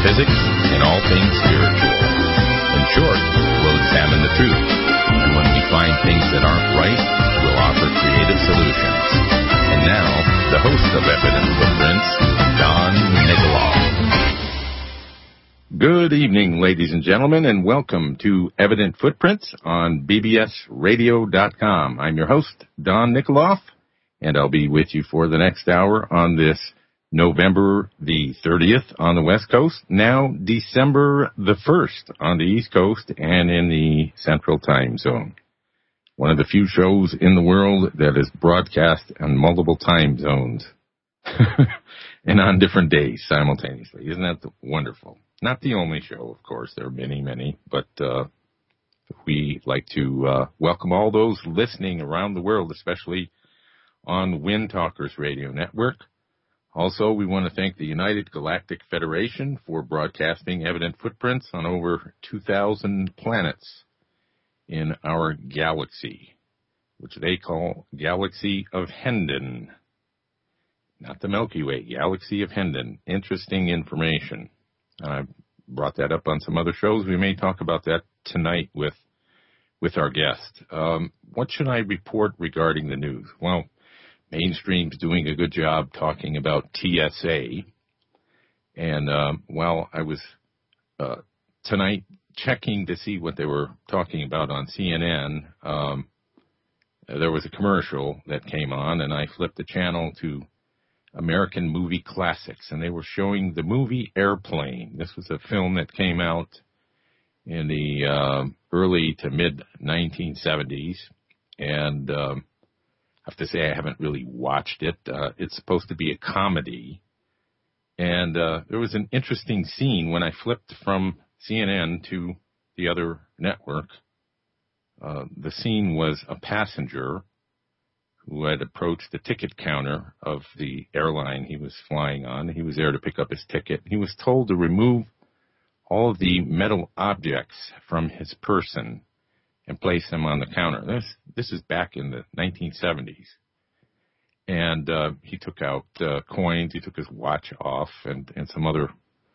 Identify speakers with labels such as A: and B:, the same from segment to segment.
A: metaphysics, and all things spiritual. In short, we'll examine the truth, and when we find things that aren't right, we'll offer creative solutions. And now, the host of Evident Footprints, Don Nikoloff. Good evening, ladies and gentlemen, and welcome to Evident Footprints on bbsradio.com. I'm your host, Don Nikoloff, and I'll be with you for the next hour on this November the 30th on the West Coast, now December the 1st on the East Coast and in the Central Time Zone. One of the few shows in the world that is broadcast on multiple time zones and on different days simultaneously. Isn't that wonderful? Not the only show, of course. There are many, but we like to welcome all those listening around the world, especially on Wind Talkers Radio Network. Also, we want to thank the United Galactic Federation for broadcasting Evident Footprints on over 2,000 planets in our galaxy, which they call Galaxy of Hendon. Not the Milky Way, Galaxy of Hendon. Interesting information. I brought that up on some other shows. We may talk about that tonight with our guest. What should I report regarding the news? Well, mainstream's doing a good job talking about TSA. And while I was tonight checking to see what they were talking about on CNN, there was a commercial that came on, and I flipped the channel to American Movie Classics, and they were showing the movie Airplane. This was a film that came out in the early to mid-1970s, and I have to say I haven't really watched it. It's supposed to be a comedy, and there was an interesting scene when I flipped from CNN to the other network. The scene was a passenger who had approached the ticket counter of the airline he was flying on. He was there to pick up his ticket. He was told to remove all of the metal objects from his person and place them on the counter. This is back in the 1970s. And he took out coins. He took his watch off and some other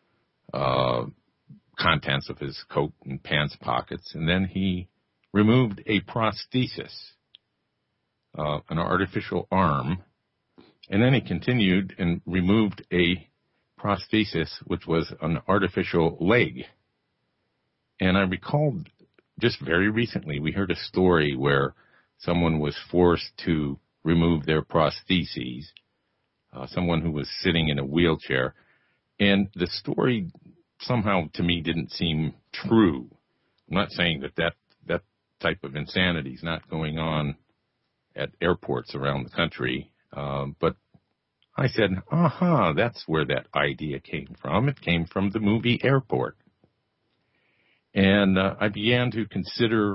A: contents of his coat and pants pockets. And then he removed a prosthesis, an artificial arm, and then he continued and removed a prosthesis, which was an artificial leg. And I recalled just very recently, we heard a story where someone was forced to remove their prostheses, someone who was sitting in a wheelchair, and the story somehow to me didn't seem true. I'm not saying that type of insanity is not going on at airports around the country, but I said, that's where that idea came from. It came from the movie Airport. And I began to consider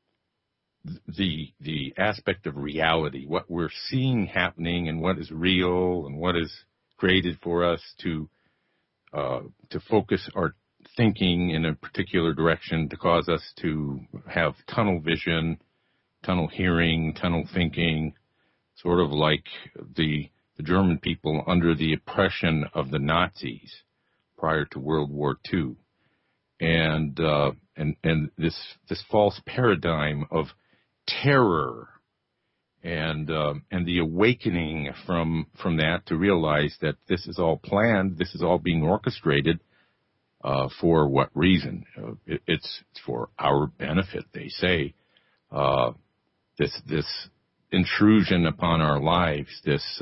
A: the aspect of reality, what we're seeing happening and what is real and what is created for us to focus our thinking in a particular direction, to cause us to have tunnel vision, tunnel hearing, tunnel thinking, sort of like the German people under the oppression of the Nazis prior to World War II. And this false paradigm of terror and the awakening from that to realize that this is all planned, this is all being orchestrated. For what reason? It's for our benefit, they say. This intrusion upon our lives, this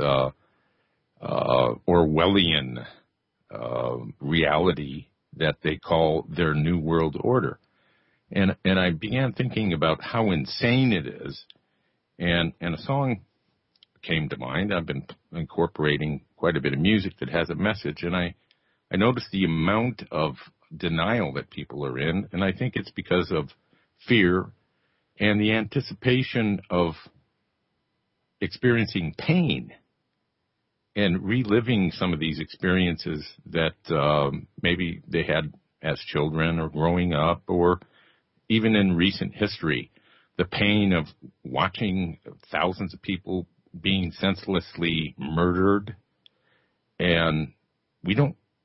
A: Orwellian reality that they call their New World Order. And I began thinking about how insane it is, and a song came to mind. I've been incorporating quite a bit of music that has a message, and I noticed the amount of denial that people are in, and I think it's because of fear and the anticipation of experiencing pain and reliving some of these experiences that maybe they had as children or growing up or even in recent history. The pain of watching thousands of people being senselessly murdered, and we don't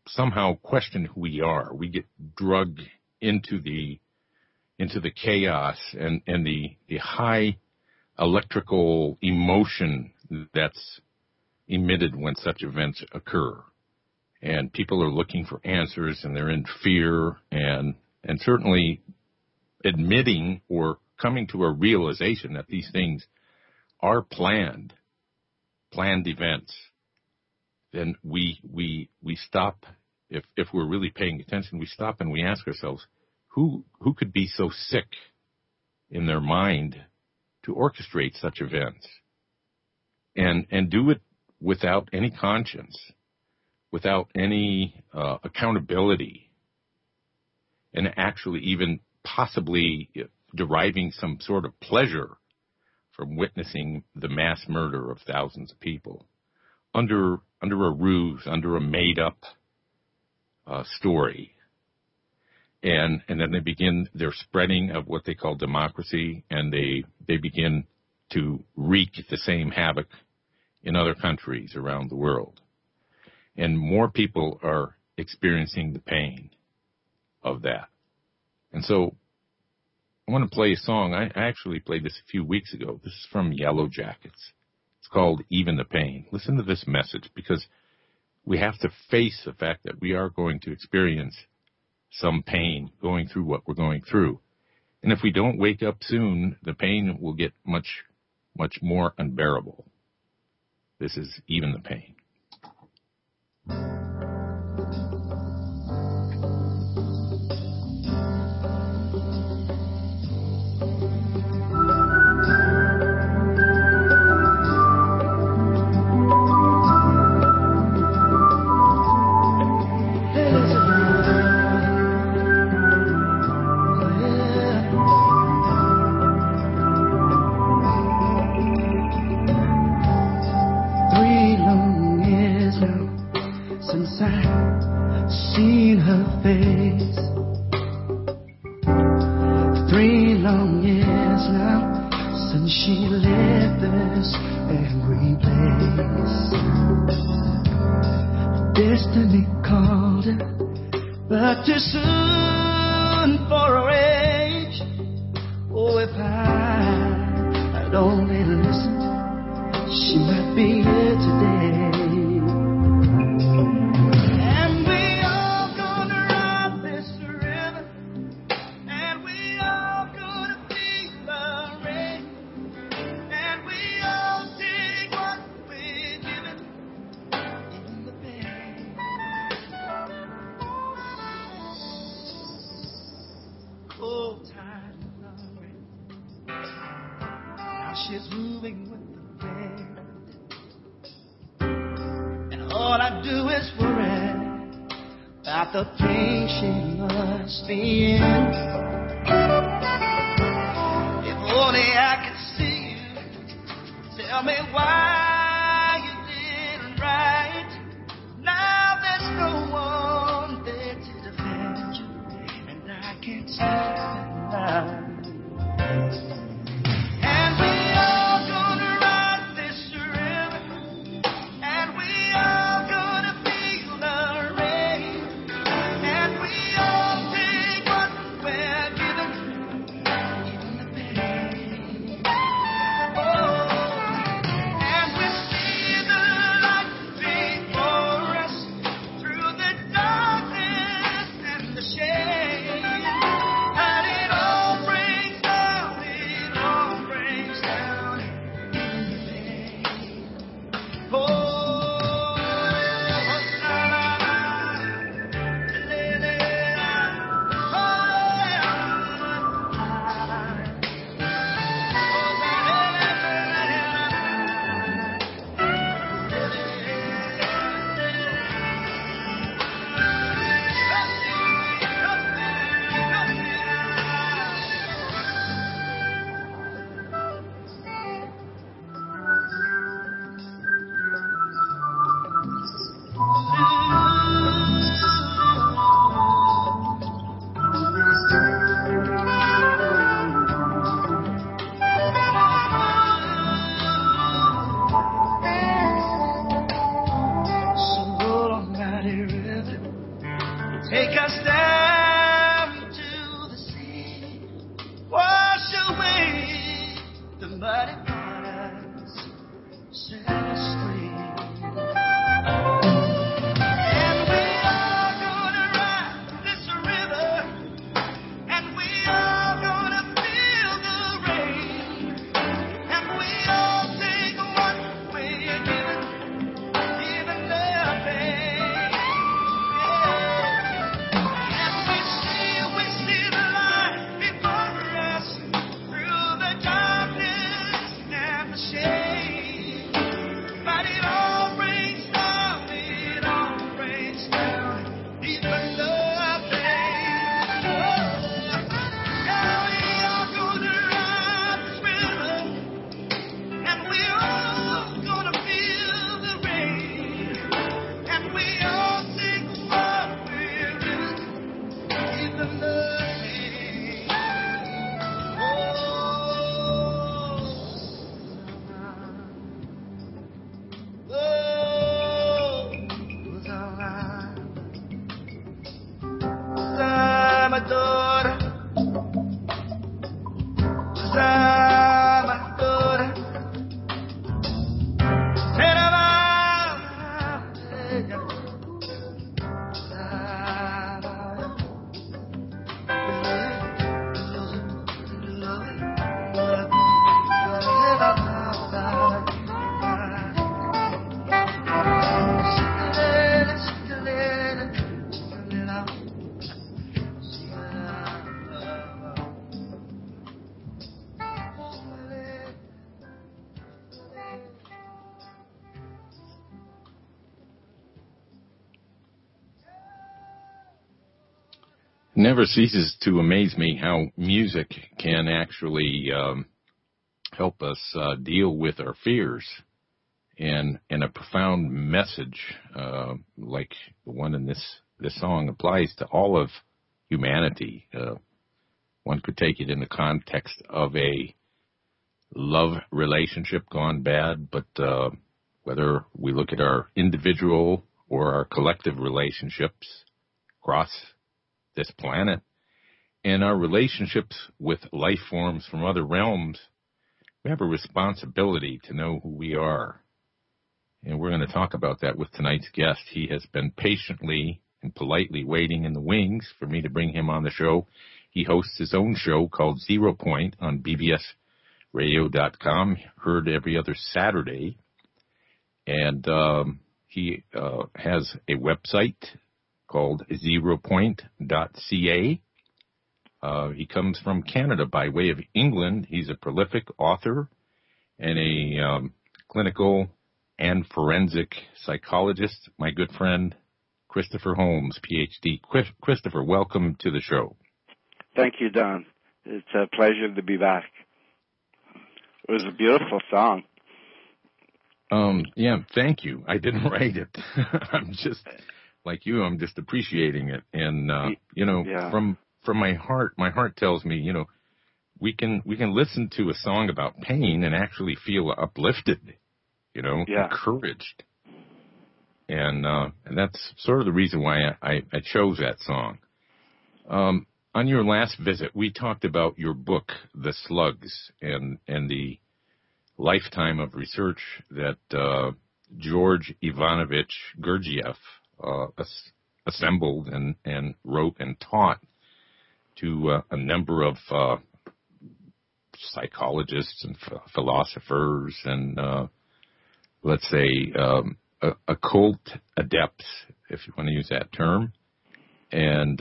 B: somehow question who we are. We get drugged into the chaos and the high electrical emotion that's emitted when such events occur. And people are looking for answers, and they're in fear, and certainly admitting or coming to a realization that these things are planned events. Then we stop. If we're really paying attention, we stop and we ask ourselves, who could be so sick in their mind to orchestrate such events and do it without any conscience, without any accountability, and actually even possibly deriving some sort of pleasure from witnessing the mass murder of thousands of people under a ruse, under a made-up story. And then they begin their spreading of what they call democracy, and they begin to wreak the same havoc in other countries around the world. And more people are experiencing the pain of that. And so I want to play a song. I actually played this a few weeks ago. This is from Yellow Jackets. It's called Even the Pain. Listen to this message, because we have to face the fact that we are going to experience some pain going through what we're going through. And if we don't wake up soon, the pain will get much, much more unbearable. This is Even the Pain.
C: She's moving with the wind, and all I do is worry about the pain she must be in. If only I could see you, tell me why you didn't write. Now there's no one there to defend you, and I can't sleep at night. And take us down to the sea, wash away the muddy waters, set us free. And we are gonna ride this river, and we are gonna feel the rain, and we all take what we're given nothing.
B: Never ceases to amaze me how music can actually help us deal with our fears, and a profound message like the one in this song applies to all of humanity. One could take it in the context of a love relationship gone bad, but whether we look at our individual or our collective relationships across this planet and our relationships with life forms from other realms, we have a responsibility to know who we are. And we're going to talk about that with tonight's guest. He has been patiently and politely waiting in the wings for me to bring him on the show. He hosts his own show called 0 Point on bbsradio.com, heard every other Saturday. And he has a website called 0point.ca. He comes from Canada by way of England. He's a prolific author and a clinical and forensic psychologist. My good friend, Christopher Holmes, PhD. Christopher, welcome to the show.
D: Thank you, Don. It's a pleasure to be back. It was a beautiful song.
B: Yeah, thank you. I didn't write it. I'm just... like you, I'm just appreciating it. And, from my heart tells me, we can listen to a song about pain and actually feel uplifted, encouraged. And that's sort of the reason why I chose that song. On your last visit, we talked about your book, The Slugs, and the lifetime of research that, George Ivanovich Gurdjieff, assembled and wrote and taught to a number of psychologists and philosophers and let's say occult adepts, if you want to use that term. And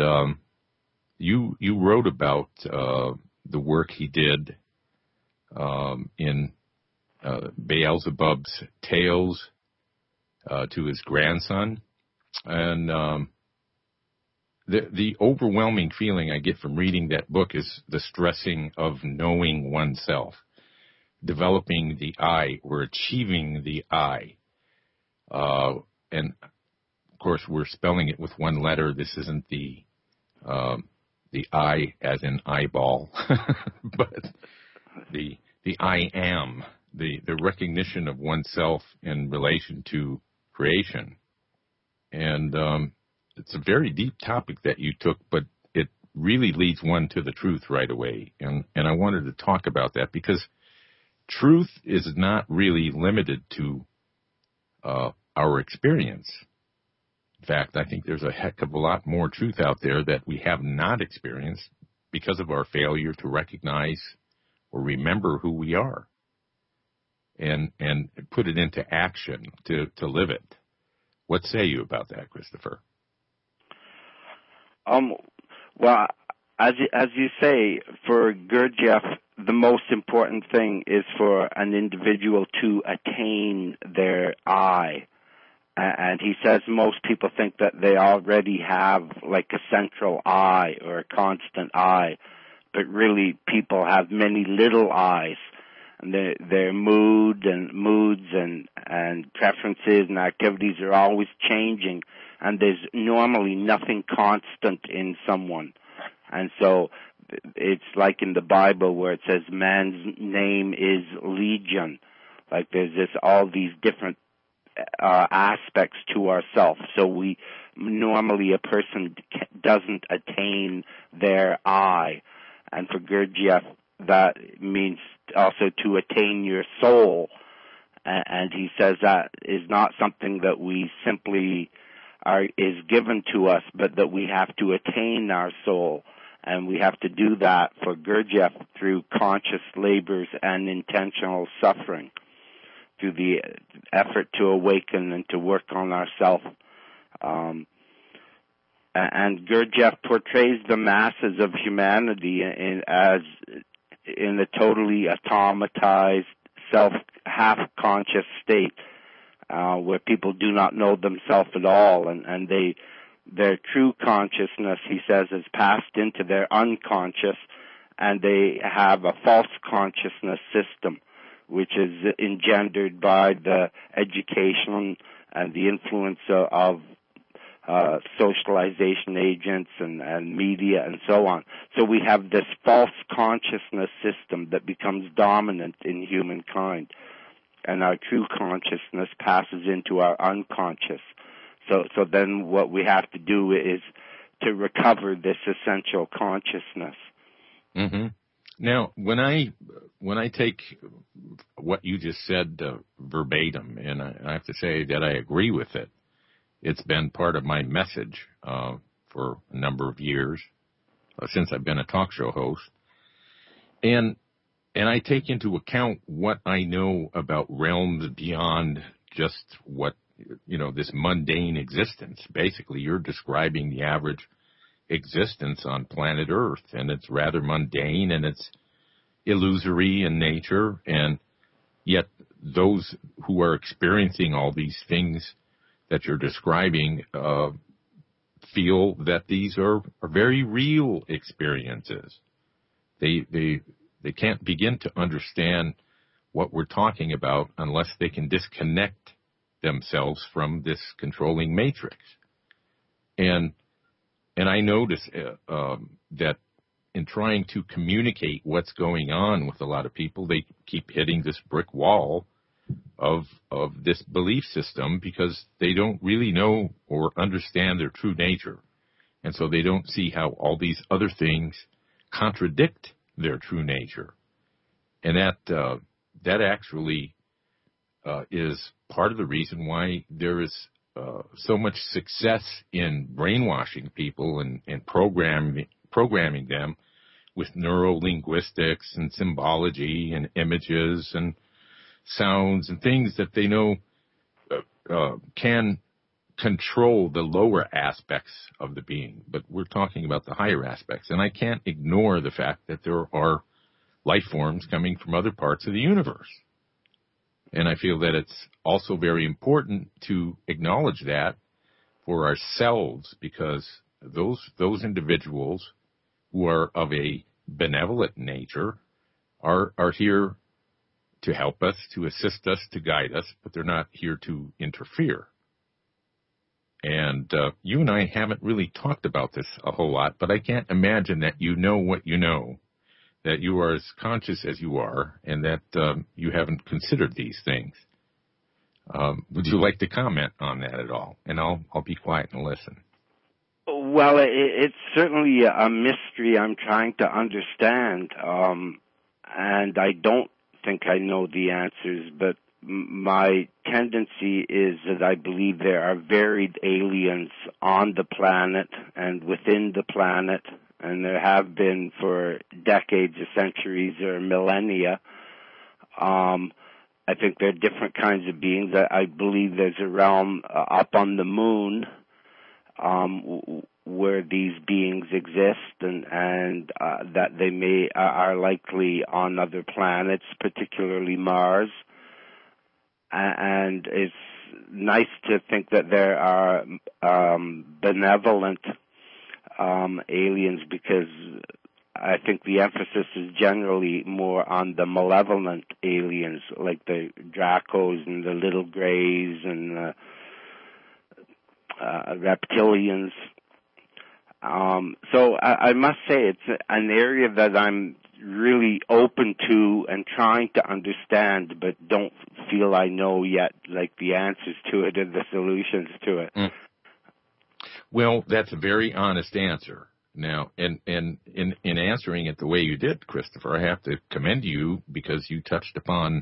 B: you wrote about the work he did in Beelzebub's Tales to his grandson. And the overwhelming feeling I get from reading that book is the stressing of knowing oneself, developing the I, or achieving the I. And of course, we're spelling it with one letter. This isn't the I as in eyeball, but the I am, the recognition of oneself in relation to creation. And it's a very deep topic that you took, but it really leads one to the truth right away. And I wanted to talk about that because truth is not really limited to our experience. In fact, I think there's a heck of a lot more truth out there that we have not experienced because of our failure to recognize or remember who we are and put it into action to live it. What say you about that, Christopher?
D: Well, as you say, for Gurdjieff, the most important thing is for an individual to attain their I. And he says most people think that they already have like a central I or a constant I, but really people have many little I's. And their moods and preferences and activities are always changing, and there's normally nothing constant in someone. And so it's like in the Bible where it says man's name is Legion. Like there's all these different aspects to ourselves. So normally a person doesn't attain their I. And for Gurdjieff, that means also to attain your soul. And he says that is not something that we simply is given to us, but that we have to attain our soul. And we have to do that for Gurdjieff through conscious labors and intentional suffering, through the effort to awaken and to work on ourselves. And Gurdjieff portrays the masses of humanity as in a totally automatized, half-conscious state, where people do not know themselves at all, and their true consciousness, he says, is passed into their unconscious, and they have a false consciousness system, which is engendered by the education and the influence of socialization agents and media and so on. So we have this false consciousness system that becomes dominant in humankind, and our true consciousness passes into our unconscious. So then what we have to do is to recover this essential consciousness.
B: Mm-hmm. Now, when I take what you just said verbatim, and I have to say that I agree with it. It's been part of my message for a number of years since I've been a talk show host, and I take into account what I know about realms beyond just what this mundane existence. Basically, you're describing the average existence on planet Earth, and it's rather mundane and it's illusory in nature, and yet those who are experiencing all these things that you're describing feel that these are very real experiences. They can't begin to understand what we're talking about unless they can disconnect themselves from this controlling matrix. And I notice that in trying to communicate what's going on with a lot of people, they keep hitting this brick wall of this belief system because they don't really know or understand their true nature. And so they don't see how all these other things contradict their true nature. And that actually is part of the reason why there is so much success in brainwashing people and programming them with neurolinguistics and symbology and images and sounds and things that they know can control the lower aspects of the being. But we're talking about the higher aspects. And I can't ignore the fact that there are life forms coming from other parts of the universe. And I feel that it's also very important to acknowledge that for ourselves, because those individuals who are of a benevolent nature are here to help us, to assist us, to guide us, but they're not here to interfere. And you and I haven't really talked about this a whole lot, but I can't imagine that you know what you know, that you are as conscious as you are, and that you haven't considered these things. Would you like to comment on that at all? And I'll be quiet and listen.
D: Well, it's certainly a mystery I'm trying to understand, and I don't think I know the answers, but my tendency is that I believe there are varied aliens on the planet and within the planet, and there have been for decades or centuries or millennia. I think there are different kinds of beings. I believe there's a realm up on the moon where these beings exist, and that they are likely on other planets, particularly Mars. And it's nice to think that there are benevolent aliens, because I think the emphasis is generally more on the malevolent aliens, like the Dracos and the Little Greys and reptilians. So I must say it's an area that I'm really open to and trying to understand, but don't feel I know yet, like the answers to it or the solutions to it.
B: Mm. Well, that's a very honest answer. Now, and in answering it the way you did, Christopher, I have to commend you, because you touched upon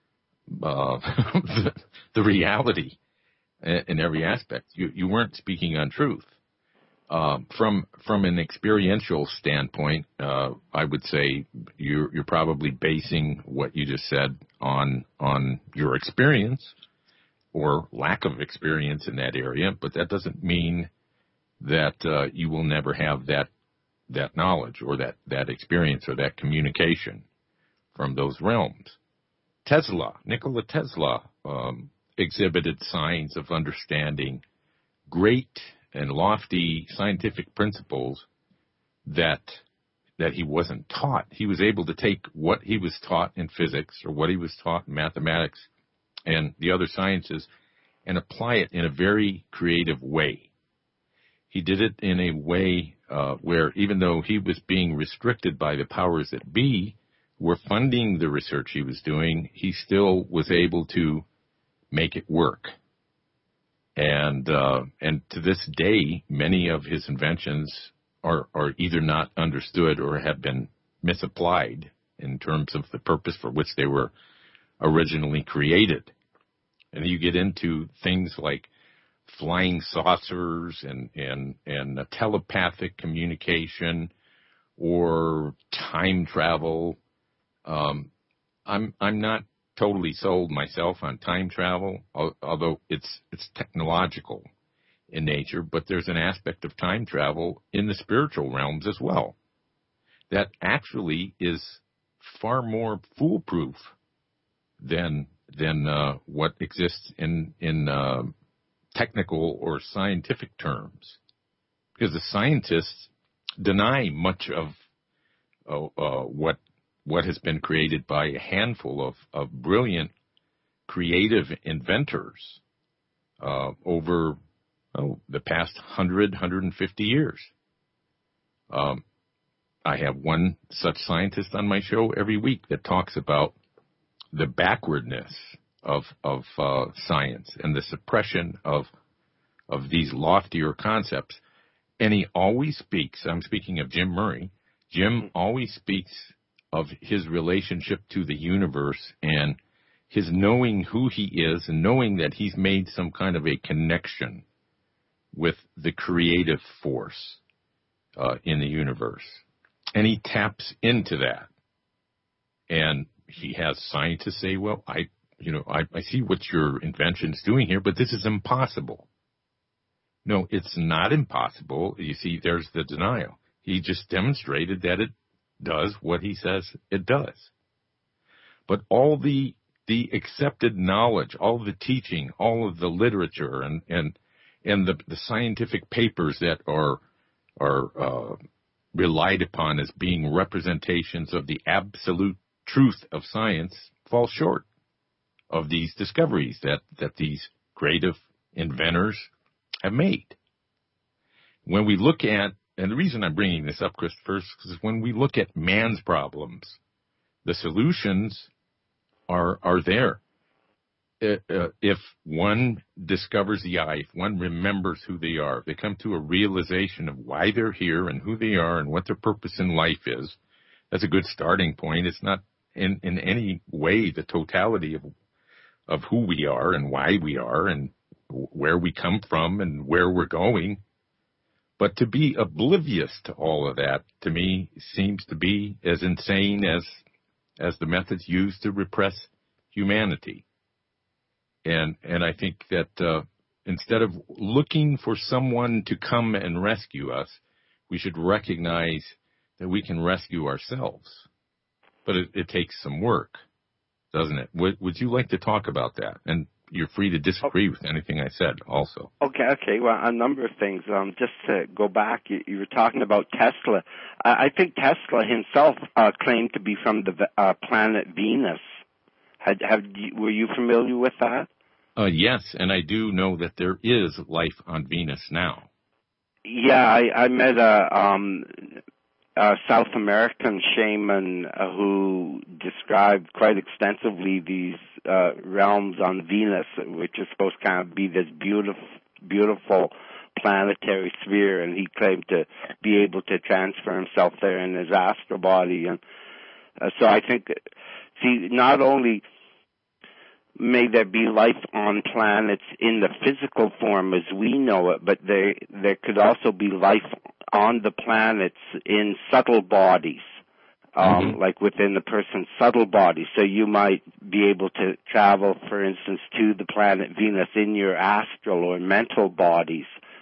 B: the reality in every aspect. You weren't speaking untruth. From an experiential standpoint, I would say you're probably basing what you just said on your experience or lack of experience in that area, but that doesn't mean that you will never have that knowledge or that experience or that communication from those realms. Nikola Tesla, exhibited signs of understanding great and lofty scientific principles that he wasn't taught. He was able to take what he was taught in physics or what he was taught in mathematics and the other sciences and apply it in a very creative way. He did it in a way where, even though he was being restricted by the powers that be, were funding the research he was doing, he still was able to make it work. And to this day, many of his inventions are either not understood or have been misapplied in terms of the purpose for which they were originally created. And you get into things like flying saucers and telepathic communication or time travel. I'm not totally sold myself on time travel, although it's technological in nature, but there's an aspect of time travel in the spiritual realms as well that actually is far more foolproof than what exists in technical or scientific terms, because the scientists deny much of what has been created by a handful of brilliant, creative inventors over the past 150 years. I have one such scientist on my show every week that talks about the backwardness of science and the suppression of these loftier concepts. And he always speaks, I'm speaking of Jim Murray, Jim always speaks of his relationship to the universe and his knowing who he is and knowing that he's made some kind of a connection with the creative force in the universe. And he taps into that. And he has scientists say, well, I see what your invention's doing here, but this is impossible. No, it's not impossible. You see, there's the denial. He just demonstrated that it does what he says it does. But all the accepted knowledge, all the teaching, all of the literature and the scientific papers that are relied upon as being representations of the absolute truth of science fall short of these discoveries that these creative inventors have made. When we look at, and the reason I'm bringing this up, Christopher, is because when we look at man's problems, the solutions are there. if one discovers the I, if one remembers who they are, if they come to a realization of why they're here and who they are and what their purpose in life is, that's a good starting point. It's not in any way the totality of who we are and why we are and where we come from and where we're going. But to be oblivious to all of that, to me, seems to be as insane as the methods used to repress humanity. And I think that instead of looking for someone to come and rescue us, we should recognize that we can rescue ourselves. But it takes some work, doesn't it? Would you like to talk about that? And you're free to disagree with anything I said also.
D: Okay. Well, a number of things. Just to go back, you were talking about Tesla. I think Tesla himself claimed to be from the planet Venus. Were you familiar with that?
B: Yes, and I do know that there is life on Venus now.
D: Yeah, I met a South American shaman who described quite extensively these realms on Venus, which is supposed to kind of be this beautiful planetary sphere, and he claimed to be able to transfer himself there in his astral body. And so I think, not only may there be life on planets in the physical form as we know it, but there could also be life on the planets in subtle bodies, like within the person's subtle body. So you might be able to travel, for instance, to the planet Venus in your astral or mental bodies.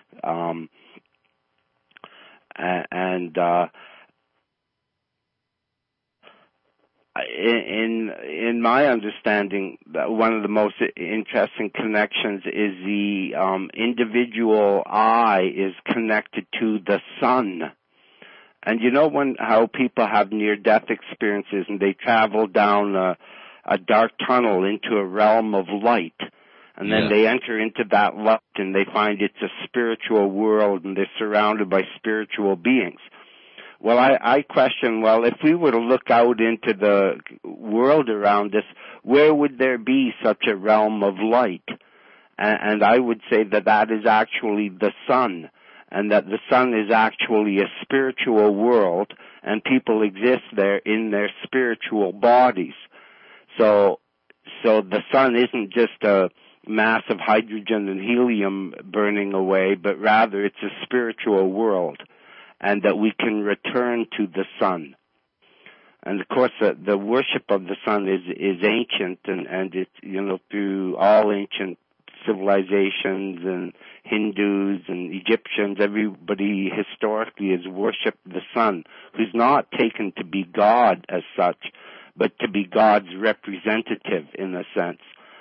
D: In my understanding, one of the most interesting connections is the individual I is connected to the sun. And you know how people have near-death experiences and they travel down a dark tunnel into a realm of light, and then they enter into that light and they find it's a spiritual world and they're surrounded by spiritual beings. Well, I question, if we were to look out into the world around us, where would there be such a realm of light? And I would say that is actually the sun, and that the sun is actually a spiritual world, and people exist there in their spiritual bodies. So the sun isn't just a mass of hydrogen and helium burning away, but rather it's a spiritual world, and that we can return to the sun. And of course, the worship of the sun is ancient, and it's, through all ancient civilizations and Hindus and Egyptians, everybody historically has worshipped the sun, who's not taken to be God as such, but to be God's representative in a sense,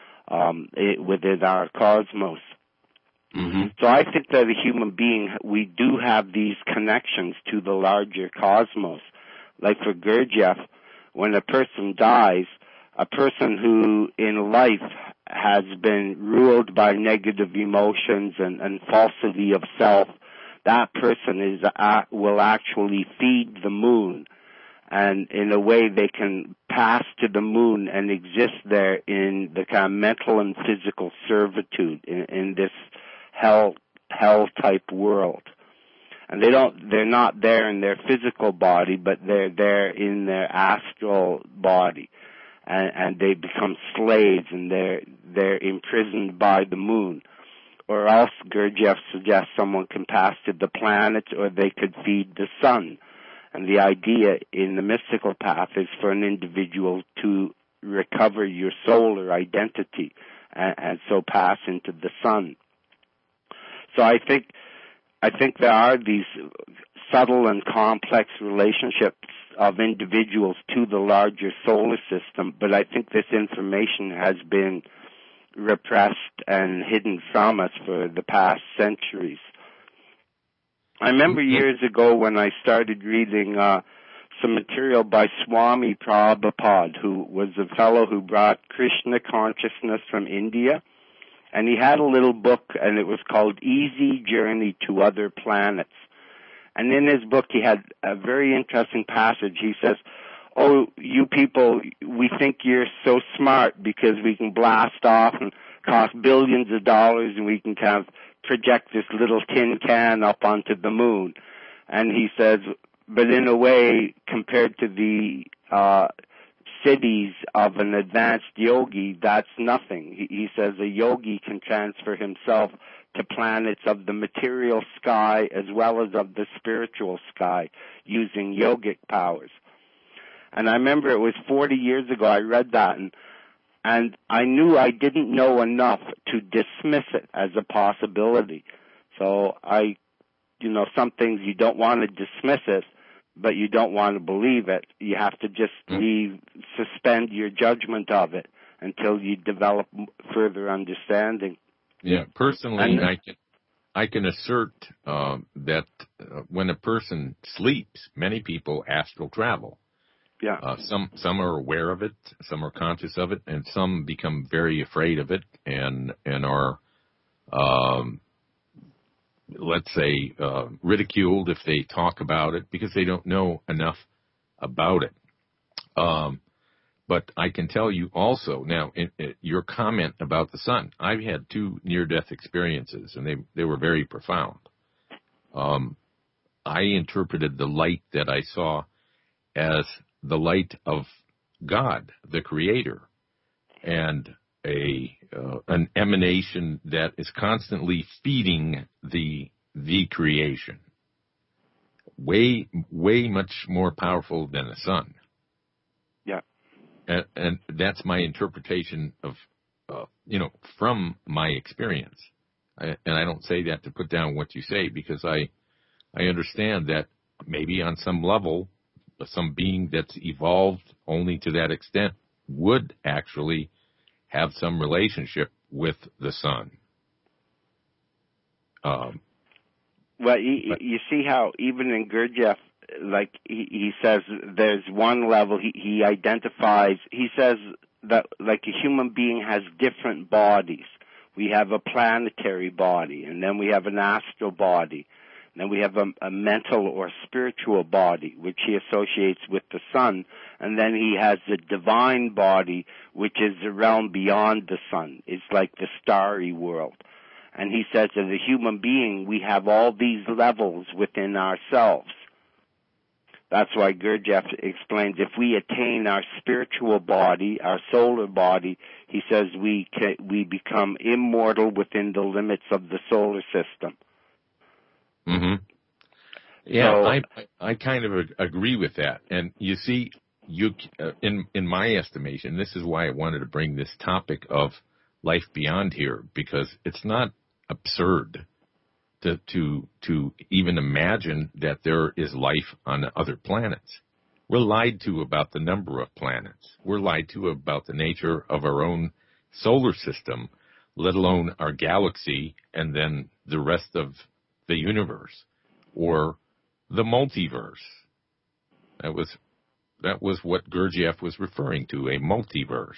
D: within our cosmos. Mm-hmm. So I think that a human being, we do have these connections to the larger cosmos. Like for Gurdjieff, when a person dies, a person who in life has been ruled by negative emotions and falsity of self, that person will actually feed the moon. And in a way they can pass to the moon and exist there in the kind of mental and physical servitude in this hell type world. And they're not there in their physical body, but they're there in their astral body. And they become slaves, and they're imprisoned by the moon. Or else Gurdjieff suggests someone can pass to the planets, or they could feed the sun. And the idea in the mystical path is for an individual to recover your soul or identity, and so pass into the sun. So I think there are these subtle and complex relationships of individuals to the larger solar system, but I think this information has been repressed and hidden from us for the past centuries. I remember years ago when I started reading some material by Swami Prabhupada, who was a fellow who brought Krishna consciousness from India. And he had a little book, and it was called Easy Journey to Other Planets. And in his book, he had a very interesting passage. He says, oh, you people, we think you're so smart because we can blast off and cost billions of dollars and we can kind of project this little tin can up onto the moon. And he says, but in a way, compared to the cities of an advanced yogi, that's nothing. He says a yogi can transfer himself to planets of the material sky as well as of the spiritual sky using yogic powers. And I remember it was 40 years ago I read that, and I knew I didn't know enough to dismiss it as a possibility. So some things you don't want to dismiss it, but you don't want to believe it. You have to just suspend your judgment of it until you develop further understanding.
B: Yeah, personally, I can assert that when a person sleeps, many people astral travel.
D: Yeah.
B: Some are aware of it, some are conscious of it, and some become very afraid of it and are, let's say, ridiculed if they talk about it because they don't know enough about it. But I can tell you also, now, your comment about the sun, I've had 2 near-death experiences, and they were very profound. I interpreted the light that I saw as the light of God, the Creator, and an emanation that is constantly feeding the creation. Way much more powerful than the sun.
D: Yeah.
B: And that's my interpretation of, from my experience. And I don't say that to put down what you say, because I understand that maybe on some level, some being that's evolved only to that extent would actually have some relationship with the sun.
D: Well, you see how even in Gurdjieff, like he says, there's one level he identifies. He says that like a human being has different bodies. We have a planetary body, and then we have an astral body. And then we have a mental or spiritual body, which he associates with the sun. And then he has the divine body, which is the realm beyond the sun. It's like the starry world. And he says, as a human being, we have all these levels within ourselves. That's why Gurdjieff explains if we attain our spiritual body, our solar body, he says we become immortal within the limits of the solar system.
B: Mm-hmm. Yeah, so, I kind of agree with that. And you see, in my estimation, this is why I wanted to bring this topic of life beyond here, because it's not absurd to even imagine that there is life on other planets. We're lied to about the number of planets. We're lied to about the nature of our own solar system, let alone our galaxy, and then the rest of the universe, or the multiverse. That was what Gurdjieff was referring to, a multiverse.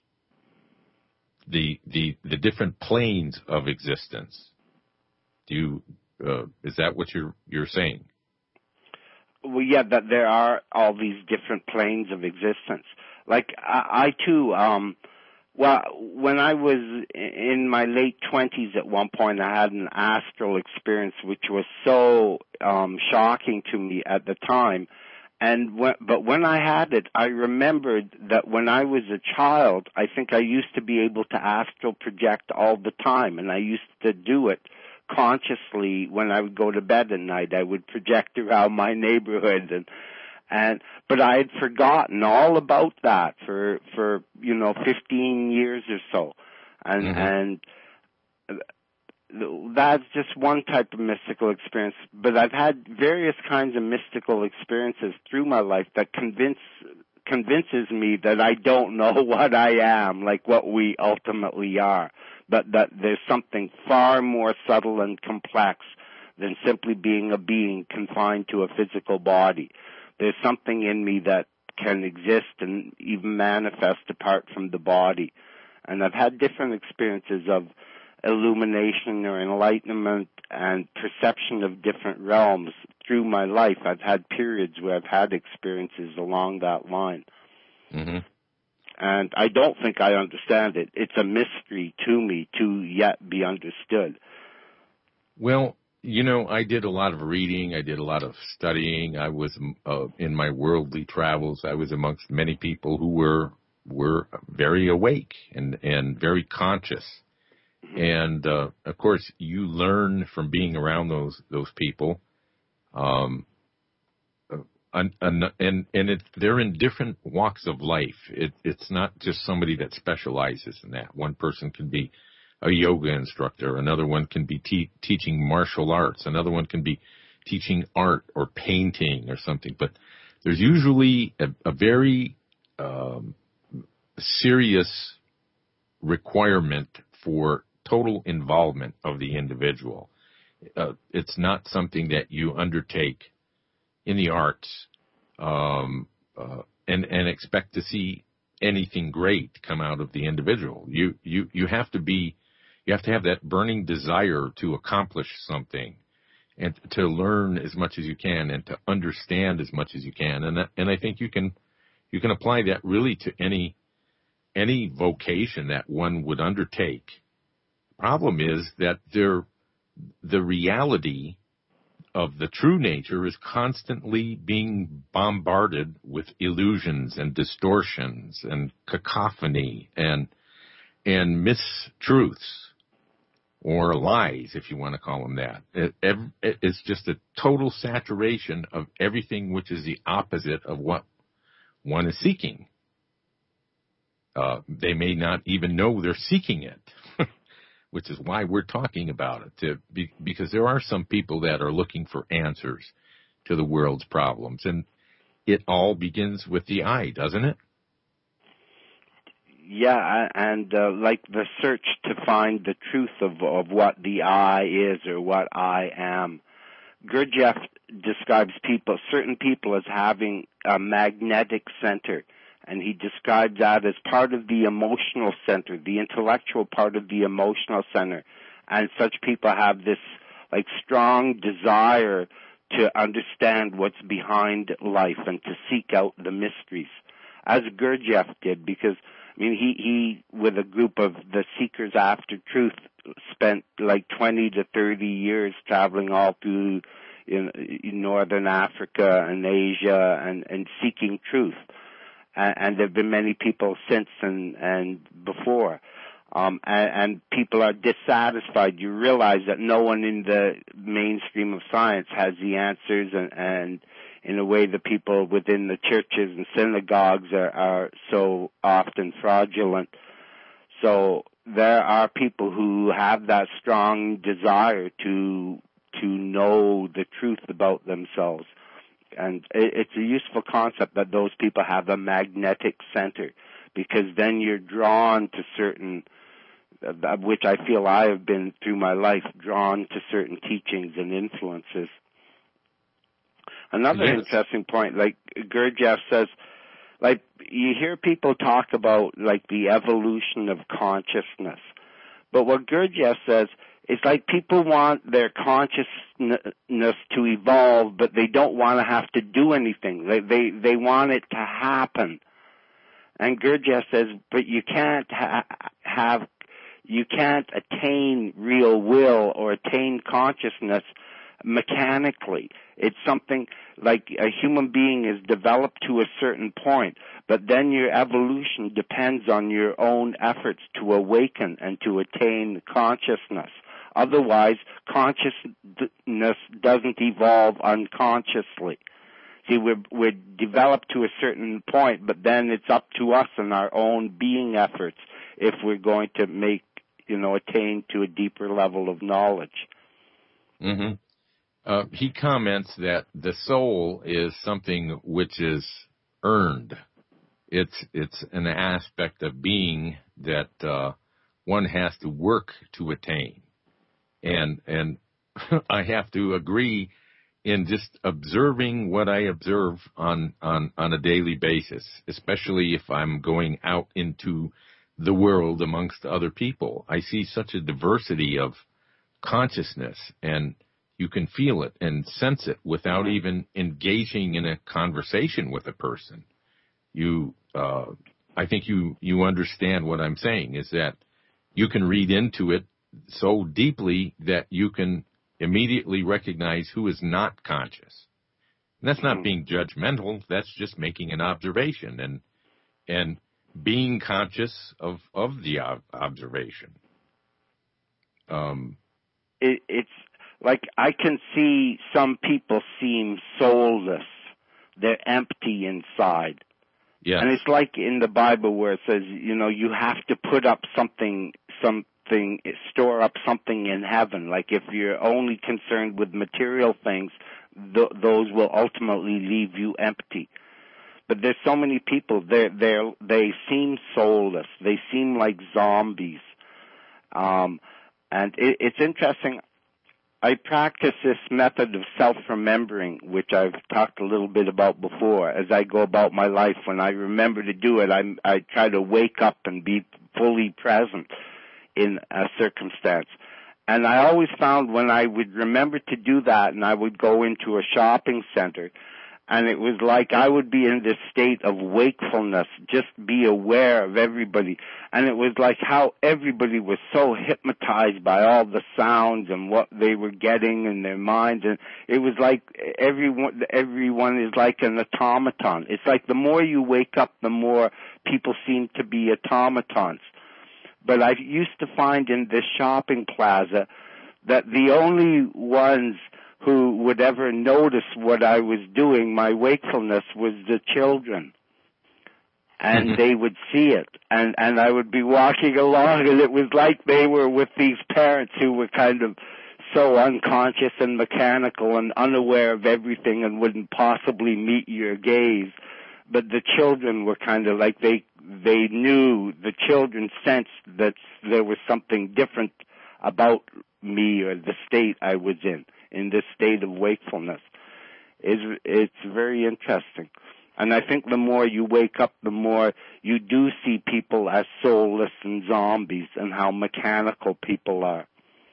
B: The different planes of existence. Is that what you're saying?
D: Well, yeah, that there are all these different planes of existence. Like I too, well, when I was in my late 20s at one point, I had an astral experience which was so shocking to me at the time. But when I had it, I remembered that when I was a child, I think I used to be able to astral project all the time, and I used to do it consciously when I would go to bed at night. I would project around my neighborhood but I had forgotten all about that for 15 years or so. And that's just one type of mystical experience. But I've had various kinds of mystical experiences through my life that convinces me that I don't know what I am, like what we ultimately are, but that there's something far more subtle and complex than simply being a being confined to a physical body. There's something in me that can exist and even manifest apart from the body. And I've had different experiences of illumination or enlightenment and perception of different realms through my life, I've had periods where I've had experiences along that line.
B: Mm-hmm.
D: And I don't think I understand it. It's a mystery to me to yet be understood.
B: Well, I did a lot of reading. I did a lot of studying. I was, in my worldly travels, I was amongst many people who were very awake and very conscious. And, of course, you learn from being around those people. They're in different walks of life. It's not just somebody that specializes in that. One person can be a yoga instructor. Another one can be teaching martial arts. Another one can be teaching art or painting or something. But there's usually a very serious requirement for total involvement of the individual. It's not something that you undertake in the arts and expect to see anything great come out of the individual. You have to have that burning desire to accomplish something and to learn as much as you can and to understand as much as you can. And I think you can apply that really to any vocation that one would undertake. Problem is that the reality of the true nature is constantly being bombarded with illusions and distortions and cacophony and mistruths, or lies, if you want to call them that. It's just a total saturation of everything which is the opposite of what one is seeking. They may not even know they're seeking it, which is why we're talking about it, because there are some people that are looking for answers to the world's problems. And it all begins with the I, doesn't it?
D: Yeah, and like the search to find the truth of what the I is or what I am. Gurdjieff describes certain people as having a magnetic center, and he describes that as part of the emotional center, the intellectual part of the emotional center. And such people have this strong desire to understand what's behind life and to seek out the mysteries, as Gurdjieff did, because he, with a group of the Seekers After Truth, spent 20 to 30 years traveling all through in northern Africa and Asia and seeking truth. And there have been many people since and before. And people are dissatisfied. You realize that no one in the mainstream of science has the answers, and in a way the people within the churches and synagogues are so often fraudulent. So there are people who have that strong desire to know the truth about themselves. And it's a useful concept that those people have a magnetic center, because then you're drawn to certain, which I feel I have been through my life, drawn to certain teachings and influences. Another interesting point, Gurdjieff says, you hear people talk about the evolution of consciousness, but what Gurdjieff says is people want their consciousness to evolve, but they don't want to have to do anything. They want it to happen. And Gurdjieff says, but you can't you can't attain real will or attain consciousness mechanically. It's something like a human being is developed to a certain point, but then your evolution depends on your own efforts to awaken and to attain consciousness. Otherwise, consciousness doesn't evolve unconsciously. See, we're developed to a certain point, but then it's up to us and our own being efforts if we're going to attain to a deeper level of knowledge.
B: Mm-hmm. He comments that the soul is something which is earned. It's an aspect of being that one has to work to attain. And I have to agree in just observing what I observe on a daily basis, especially if I'm going out into the world amongst other people. I see such a diversity of consciousness, and You can feel it and sense it without even engaging in a conversation with a person. I think you understand what I'm saying, is that you can read into it so deeply that you can immediately recognize who is not conscious. And that's not being judgmental. That's just making an observation and being conscious of the observation.
D: It's like I can see some people seem soulless. They're empty inside.
B: Yes.
D: And it's like in the Bible where it says, you have to put up something, store up something in heaven. Like if you're only concerned with material things, those will ultimately leave you empty. But there's so many people, they seem soulless. They seem like zombies. And it's interesting. I practice this method of self-remembering, which I've talked a little bit about before. As I go about my life, when I remember to do it, I try to wake up and be fully present in a circumstance. And I always found when I would remember to do that and I would go into a shopping center, and it was like I would be in this state of wakefulness, just be aware of everybody. And it was like how everybody was so hypnotized by all the sounds and what they were getting in their minds. And it was like everyone is like an automaton. It's like the more you wake up, the more people seem to be automatons. But I used to find in this shopping plaza that the only ones who would ever notice what I was doing, my wakefulness, was the children. And they would see it. And I would be walking along, and it was like they were with these parents who were kind of so unconscious and mechanical and unaware of everything and wouldn't possibly meet your gaze. But the children were kind of like they knew, the children sensed that there was something different about me or the state I was in this state of wakefulness. It's very interesting. And I think the more you wake up, the more you do see people as soulless and zombies and how mechanical people are.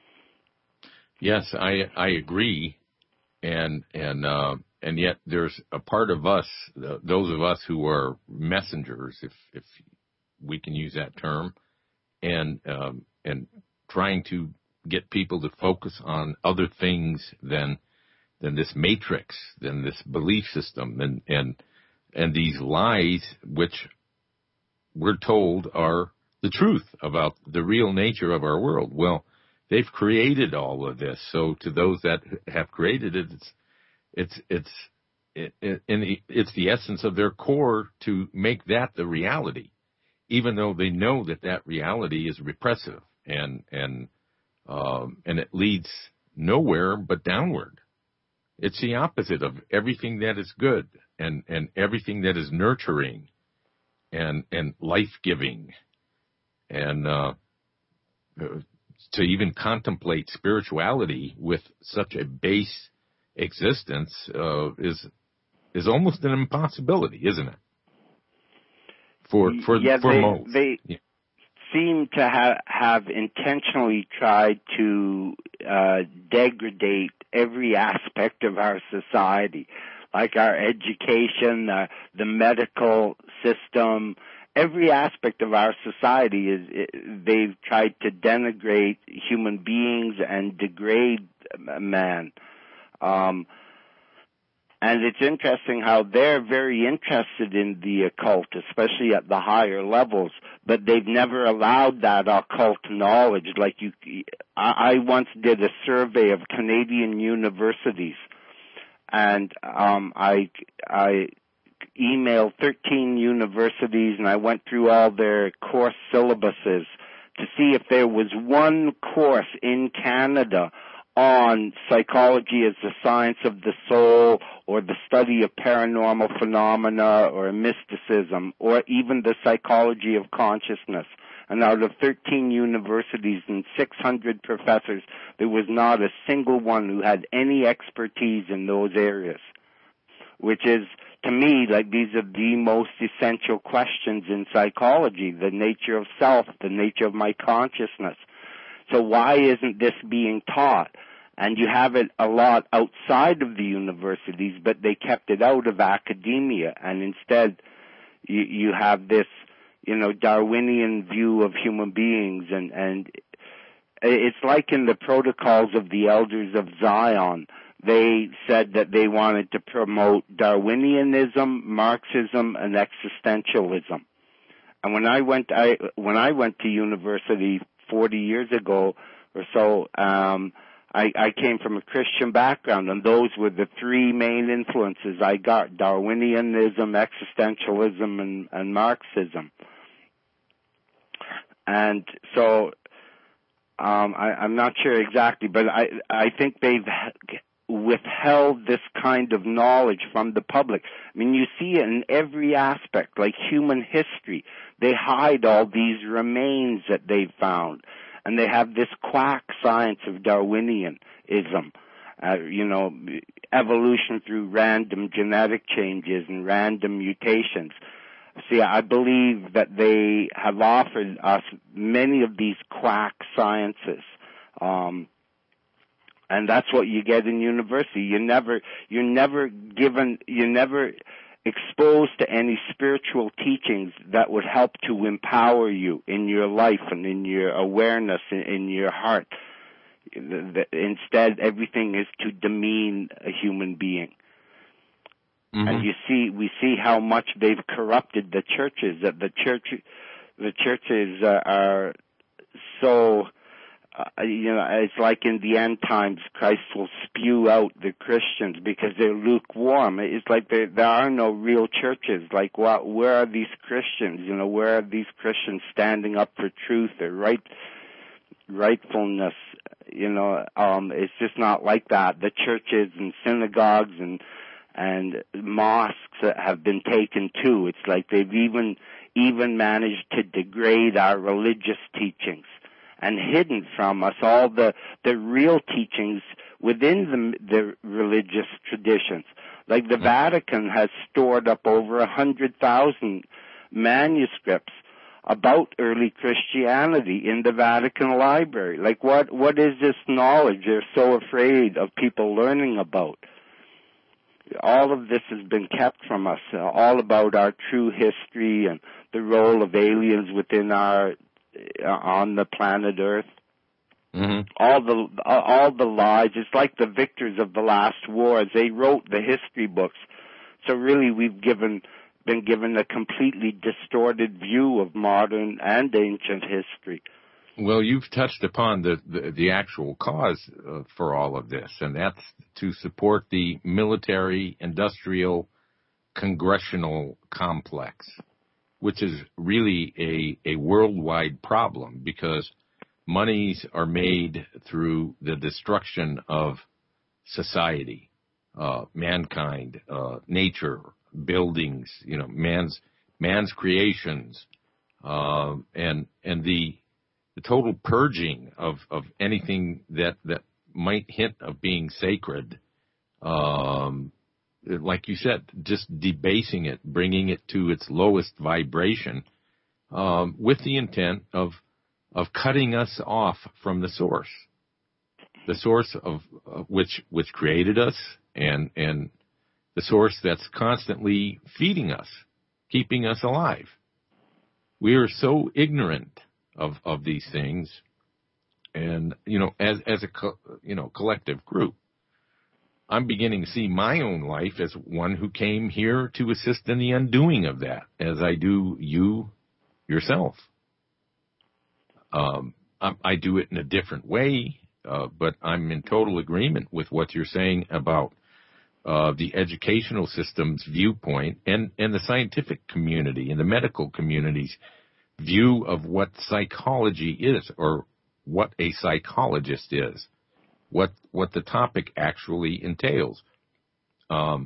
B: Yes, I agree. And yet there's a part of us, those of us who are messengers, if we can use that term, and trying to get people to focus on other things than this matrix, than this belief system, and these lies which we're told are the truth about the real nature of our world. Well, they've created all of this. So to those that have created it, it's the essence of their core to make that the reality, even though they know that reality is repressive and it leads nowhere but downward. It's the opposite of everything that is good and everything that is nurturing and life-giving. And to even contemplate spirituality with such a base existence is almost an impossibility, isn't it? For most.
D: They seem to have intentionally tried to degrade every aspect of our society, like our education, the medical system. Every aspect of our society they've tried to denigrate human beings and degrade man. And it's interesting how they're very interested in the occult, especially at the higher levels, but they've never allowed that occult knowledge. I once did a survey of Canadian universities, and I emailed 13 universities, and I went through all their course syllabuses to see if there was one course in Canada on psychology as the science of the soul, or the study of paranormal phenomena, or mysticism, or even the psychology of consciousness. And out of 13 universities and 600 professors, there was not a single one who had any expertise in those areas, which is, to me, like these are the most essential questions in psychology: the nature of self, the nature of my consciousness. So why isn't this being taught? And you have it a lot outside of the universities, but they kept it out of academia, and instead you have this, Darwinian view of human beings, and it's like in the Protocols of the Elders of Zion. They said that they wanted to promote Darwinianism, Marxism, and existentialism. And when I went to university 40 years ago or so, I came from a Christian background, and those were the three main influences I got: Darwinianism, existentialism, and Marxism. And so I'm not sure exactly, but I think they've withheld this kind of knowledge from the public. I mean, you see it in every aspect, like human history. They hide all these remains that they've found, and they have this quack science of Darwinianism, evolution through random genetic changes and random mutations. See, I believe that they have offered us many of these quack sciences, and that's what you get in university. You're never exposed to any spiritual teachings that would help to empower you in your life and in your awareness, in your heart. Instead, everything is to demean a human being. Mm-hmm. And we see how much they've corrupted the churches. That the churches are so, it's like in the end times, Christ will spew out the Christians because they're lukewarm. It's like there are no real churches. Like, where are these Christians? Where are these Christians standing up for truth or rightfulness? It's just not like that. The churches and synagogues and mosques have been taken too. It's like they've even managed to degrade our religious teachings and hidden from us all the real teachings within the religious traditions. Like the Vatican has stored up over 100,000 manuscripts about early Christianity in the Vatican Library. Like what is this knowledge they're so afraid of people learning about? All of this has been kept from us, all about our true history and the role of aliens on the planet Earth. Mm-hmm. All the lies. It's like the victors of the last wars. They wrote the history books. So really, we've been given a completely distorted view of modern and ancient history.
B: Well, you've touched upon the actual cause for all of this, and that's to support the military, industrial, congressional complex, which is really a worldwide problem because monies are made through the destruction of society, mankind, nature, buildings, man's creations, and the total purging of anything that might hint of being sacred, like you said, just debasing it, bringing it to its lowest vibration, with the intent of cutting us off from the source of which created us, and the source that's constantly feeding us, keeping us alive. We are so ignorant of these things, and as a collective group, I'm beginning to see my own life as one who came here to assist in the undoing of that, as I do you yourself. I do it in a different way, but I'm in total agreement with what you're saying about the educational system's viewpoint and the scientific community and the medical community's view of what psychology is, or what a psychologist is, what the topic actually entails. And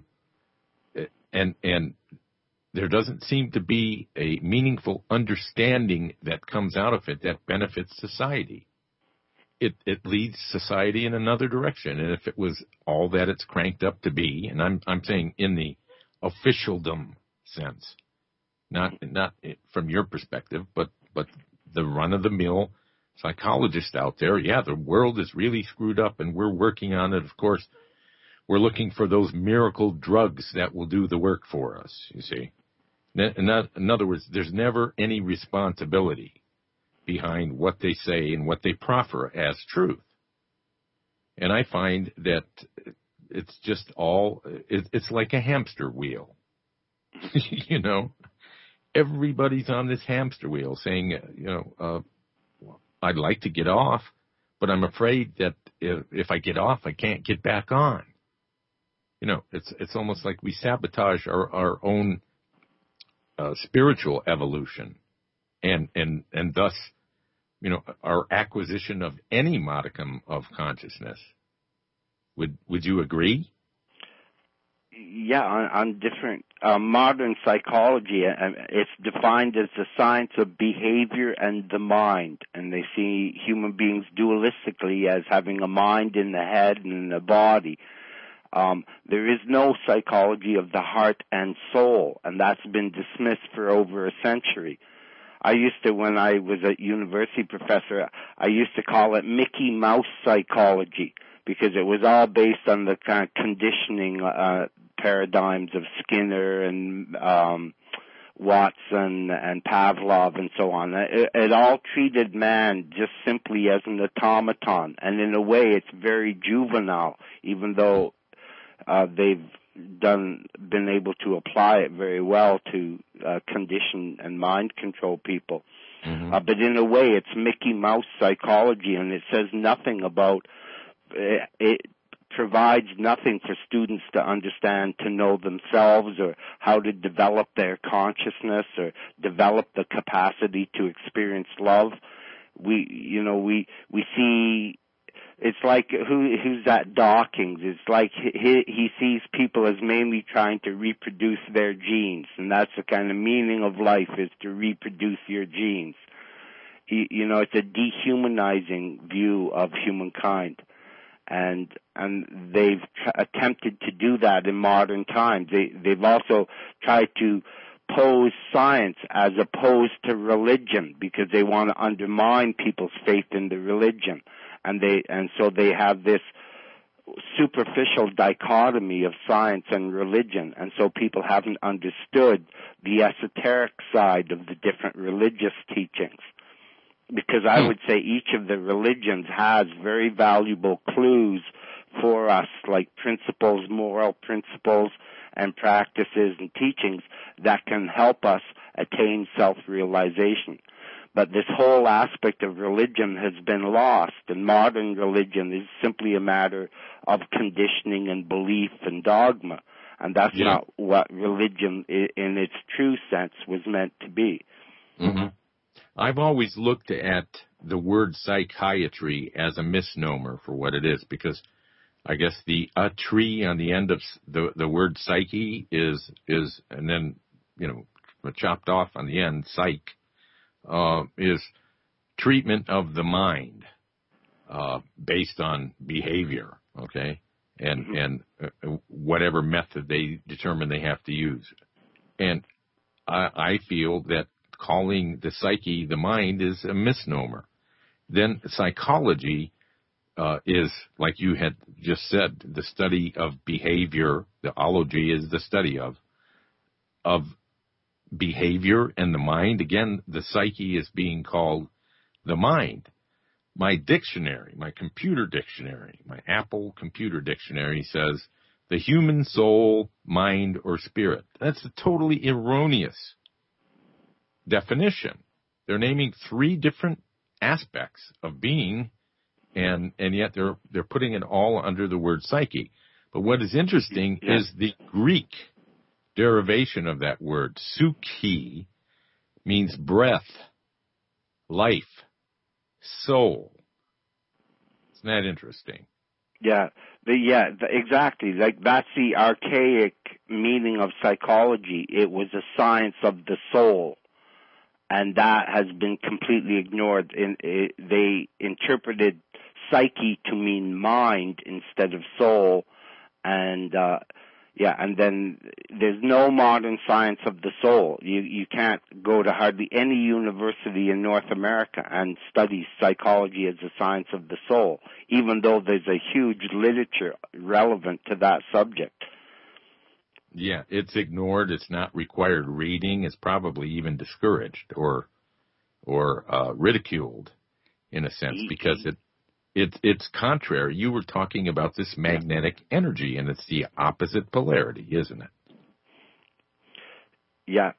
B: there doesn't seem to be a meaningful understanding that comes out of it that benefits society. It leads society in another direction. And if it was all that it's cranked up to be, and I'm saying in the officialdom sense, not from your perspective, but the run-of-the-mill psychologists out there, yeah, the world is really screwed up and we're working on it. Of course, we're looking for those miracle drugs that will do the work for us, you see. In other words, there's never any responsibility behind what they say and what they proffer as truth. And I find that it's just it's like a hamster wheel. You know, everybody's on this hamster wheel saying, I'd like to get off, but I'm afraid that if I get off, I can't get back on. You know, it's almost like we sabotage our own spiritual evolution, and thus, you know, our acquisition of any modicum of consciousness. Would you agree?
D: Yeah, on different modern psychology, it's defined as the science of behavior and the mind, and they see human beings dualistically as having a mind in the head and a body. There is no psychology of the heart and soul, and that's been dismissed for over a century. I used to, when I was a university professor, I used to call it Mickey Mouse psychology, because it was all based on the kind of conditioning paradigms of Skinner and Watson and Pavlov and so on. It all treated man just simply as an automaton, and in a way it's very juvenile, even though they've been able to apply it very well to condition and mind control people. Mm-hmm. But in a way it's Mickey Mouse psychology, and it says nothing about it provides nothing for students to understand, to know themselves, or how to develop their consciousness, or develop the capacity to experience love. We see, it's like, who's that Dawkins? It's like he sees people as mainly trying to reproduce their genes, and that's the kind of meaning of life, is to reproduce your genes. You know, it's a dehumanizing view of humankind. And they've attempted to do that in modern times. They've also tried to pose science as opposed to religion, because they want to undermine people's faith in the religion. And so they have this superficial dichotomy of science and religion, and so people haven't understood the esoteric side of the different religious teachings. Because I would say each of the religions has very valuable clues for us, like principles, moral principles, and practices and teachings that can help us attain self-realization. But this whole aspect of religion has been lost, and modern religion is simply a matter of conditioning and belief and dogma. And that's not what religion in its true sense was meant to be.
B: Mm-hmm. I've always looked at the word psychiatry as a misnomer for what it is, because I guess the tree on the end of the word psyche is, and then, you know, chopped off on the end, psych, is treatment of the mind, based on behavior, okay? And whatever method they determine they have to use. And I feel that calling the psyche the mind is a misnomer. Then psychology is, like you had just said, the study of behavior. The ology is the study of behavior and the mind. Again, the psyche is being called the mind. My dictionary, my computer dictionary, my Apple computer dictionary says the human soul, mind, or spirit. That's a totally erroneous definition. They're naming 3 different aspects of being, and yet they're putting it all under the word psyche. But what is interesting is the Greek derivation of that word. Psyche means breath, life, soul. Isn't that interesting? Exactly.
D: Like, that's the archaic meaning of psychology. It was a science of the soul. And that has been completely ignored. They interpreted psyche to mean mind instead of soul. And, Yeah, and then there's no modern science of the soul. You can't go to hardly any university in North America and study psychology as a science of the soul, even though there's a huge literature relevant to that subject.
B: Yeah, it's ignored. It's not required reading. It's probably even discouraged or ridiculed in a sense because it's contrary. You were talking about this magnetic energy, and it's the opposite polarity, isn't it?
D: Yeah.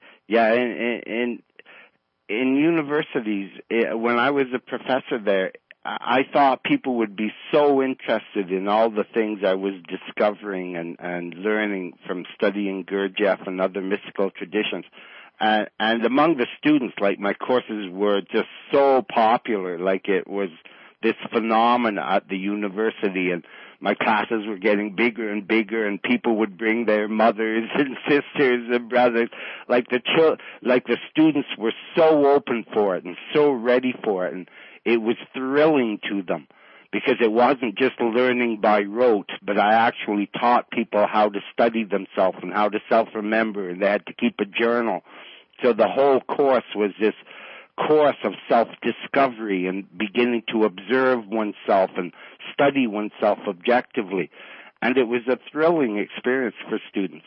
D: In universities, when I was a professor there, I thought people would be so interested in all the things I was discovering and learning from studying Gurdjieff and other mystical traditions. And among the students, like, my courses were just so popular, like it was this phenomena at the university, and my classes were getting bigger and bigger, and people would bring their mothers and sisters and brothers. Like the students were so open for it and so ready for it, and it was thrilling to them because it wasn't just learning by rote, but I actually taught people how to study themselves and how to self-remember, and they had to keep a journal. So the whole course was this course of self-discovery and beginning to observe oneself and study oneself objectively. And it was a thrilling experience for students.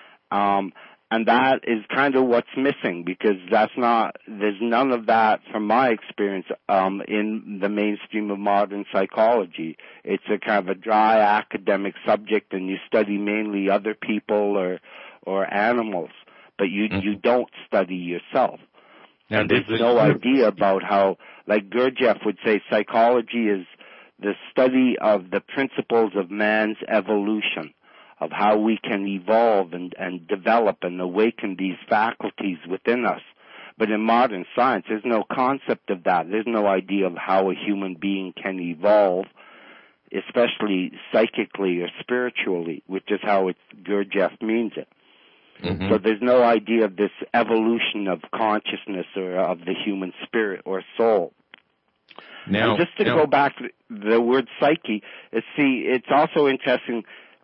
D: And that is kind of what's missing, because there's none of that from my experience in the mainstream of modern psychology. It's a kind of a dry academic subject, and you study mainly other people or animals, but you don't study yourself. And there's no idea about how, like Gurdjieff would say, psychology is the study of the principles of man's evolution, of how we can evolve and develop and awaken these faculties within us. But in modern science, there's no concept of that. There's no idea of how a human being can evolve, especially psychically or spiritually, which is how Gurdjieff means it. Mm-hmm. So there's no idea of this evolution of consciousness or of the human spirit or soul. Now, and just to go back to the word psyche, it's also interesting.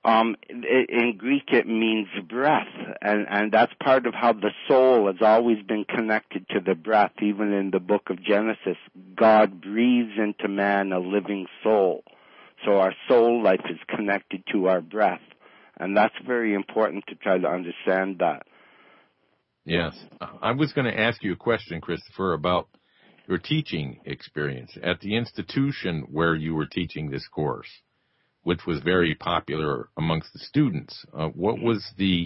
D: In Greek, it means breath, and that's part of how the soul has always been connected to the breath. Even in the book of Genesis, God breathes into man a living soul. So our soul life is connected to our breath. And that's very important to try to understand that.
B: Yes. I was going to ask you a question, Christopher, about your teaching experience at the institution where you were teaching this course, which was very popular amongst the students. What was the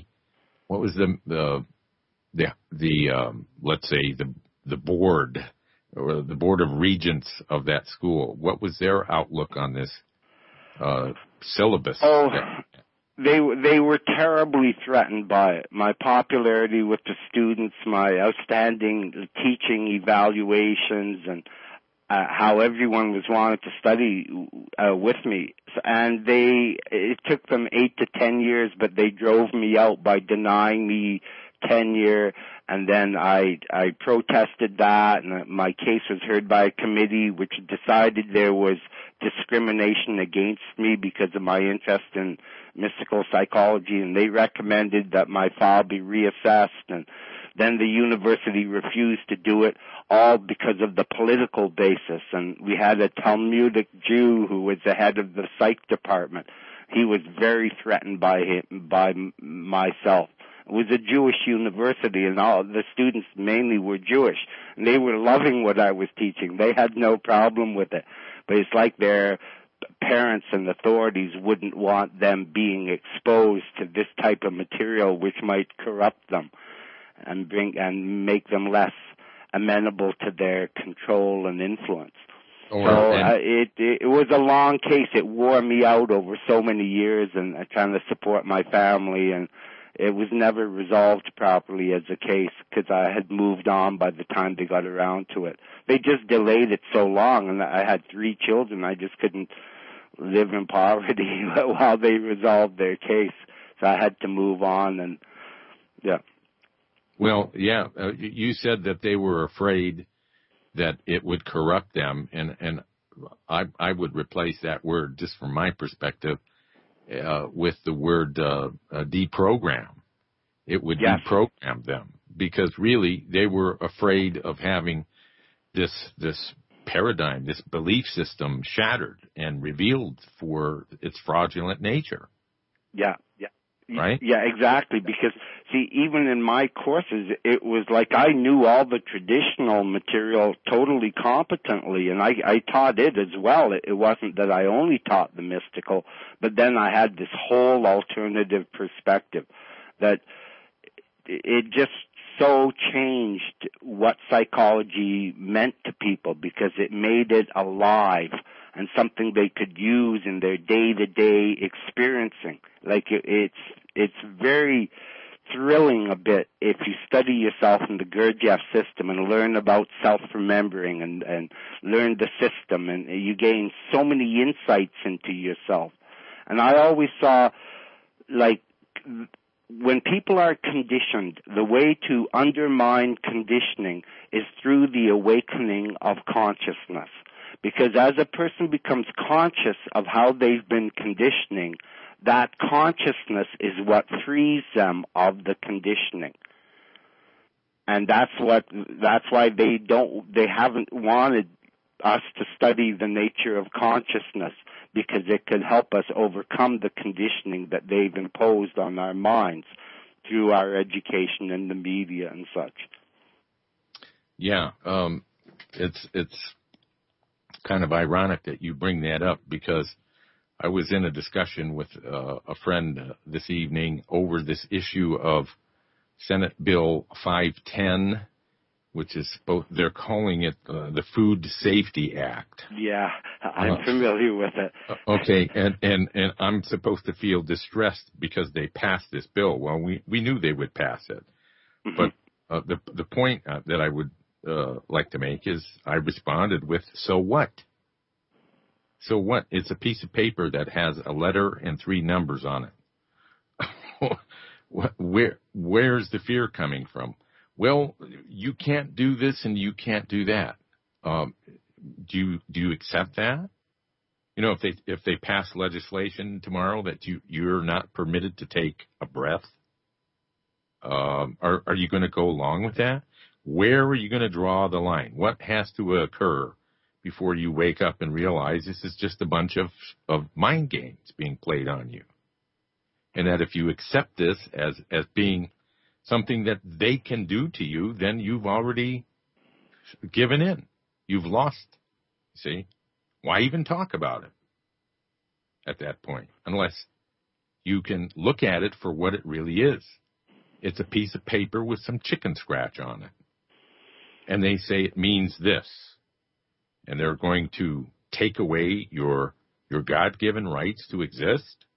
B: let's say the board or the board of regents of that school? What was their outlook on this syllabus?
D: They were terribly threatened by it. My popularity with the students, my outstanding teaching evaluations, and how everyone was wanting to study with me. And it took them 8 to 10 years, but they drove me out by denying me tenure. And then I protested that, and my case was heard by a committee which decided there was discrimination against me because of my interest in mystical psychology, and they recommended that my file be reassessed, and then the university refused to do it, all because of the political basis. And we had a Talmudic Jew who was the head of the psych department. He was very threatened by myself. It was a Jewish university, and all the students mainly were Jewish, and they were loving what I was teaching. They had no problem with it, but it's like their parents and authorities wouldn't want them being exposed to this type of material, which might corrupt them and make them less amenable to their control and influence. It was a long case. It wore me out over so many years, and trying to support my family, and it was never resolved properly as a case because I had moved on by the time they got around to it. They just delayed it so long, and I had 3 children. I just couldn't live in poverty while they resolved their case. So I had to move on, and yeah.
B: Well, yeah, you said that they were afraid that it would corrupt them, and I would replace that word, just from my perspective, with the word deprogram. It would deprogram them, because really they were afraid of having this paradigm, this belief system shattered and revealed for its fraudulent nature.
D: Yeah.
B: Right?
D: Yeah, exactly. Because, see, even in my courses, it was like I knew all the traditional material totally competently, and I taught it as well. It wasn't that I only taught the mystical, but then I had this whole alternative perspective that it just so changed what psychology meant to people, because it made it alive and something they could use in their day-to-day experiencing. Like it's very thrilling a bit if you study yourself in the Gurdjieff system and learn about self-remembering and learn the system, and you gain so many insights into yourself. And I always saw, like, when people are conditioned, the way to undermine conditioning is through the awakening of consciousness. Because as a person becomes conscious of how they've been conditioning, that consciousness is what frees them of the conditioning. And that's why they haven't wanted us to study the nature of consciousness, because it could help us overcome the conditioning that they've imposed on our minds through our education and the media and such.
B: Yeah, it's kind of ironic that you bring that up, because I was in a discussion with a friend this evening over this issue of Senate Bill 510, which is they're calling it the Food Safety Act.
D: Yeah, I'm familiar with it.
B: Okay, and I'm supposed to feel distressed because they passed this bill. Well, we knew they would pass it. Mm-hmm. But the point that I would like to make is I responded with, so what? So what? It's a piece of paper that has a letter and 3 numbers on it. Where's the fear coming from? Well, you can't do this and you can't do that. Do you accept that? You know, if they pass legislation tomorrow that you're not permitted to take a breath, are you going to go along with that? Where are you going to draw the line? What has to occur before you wake up and realize this is just a bunch of mind games being played on you? And that if you accept this as being something that they can do to you, then you've already given in. You've lost. See? Why even talk about it at that point? Unless you can look at it for what it really is. It's a piece of paper with some chicken scratch on it. And they say it means this. And they're going to take away your God-given rights to exist,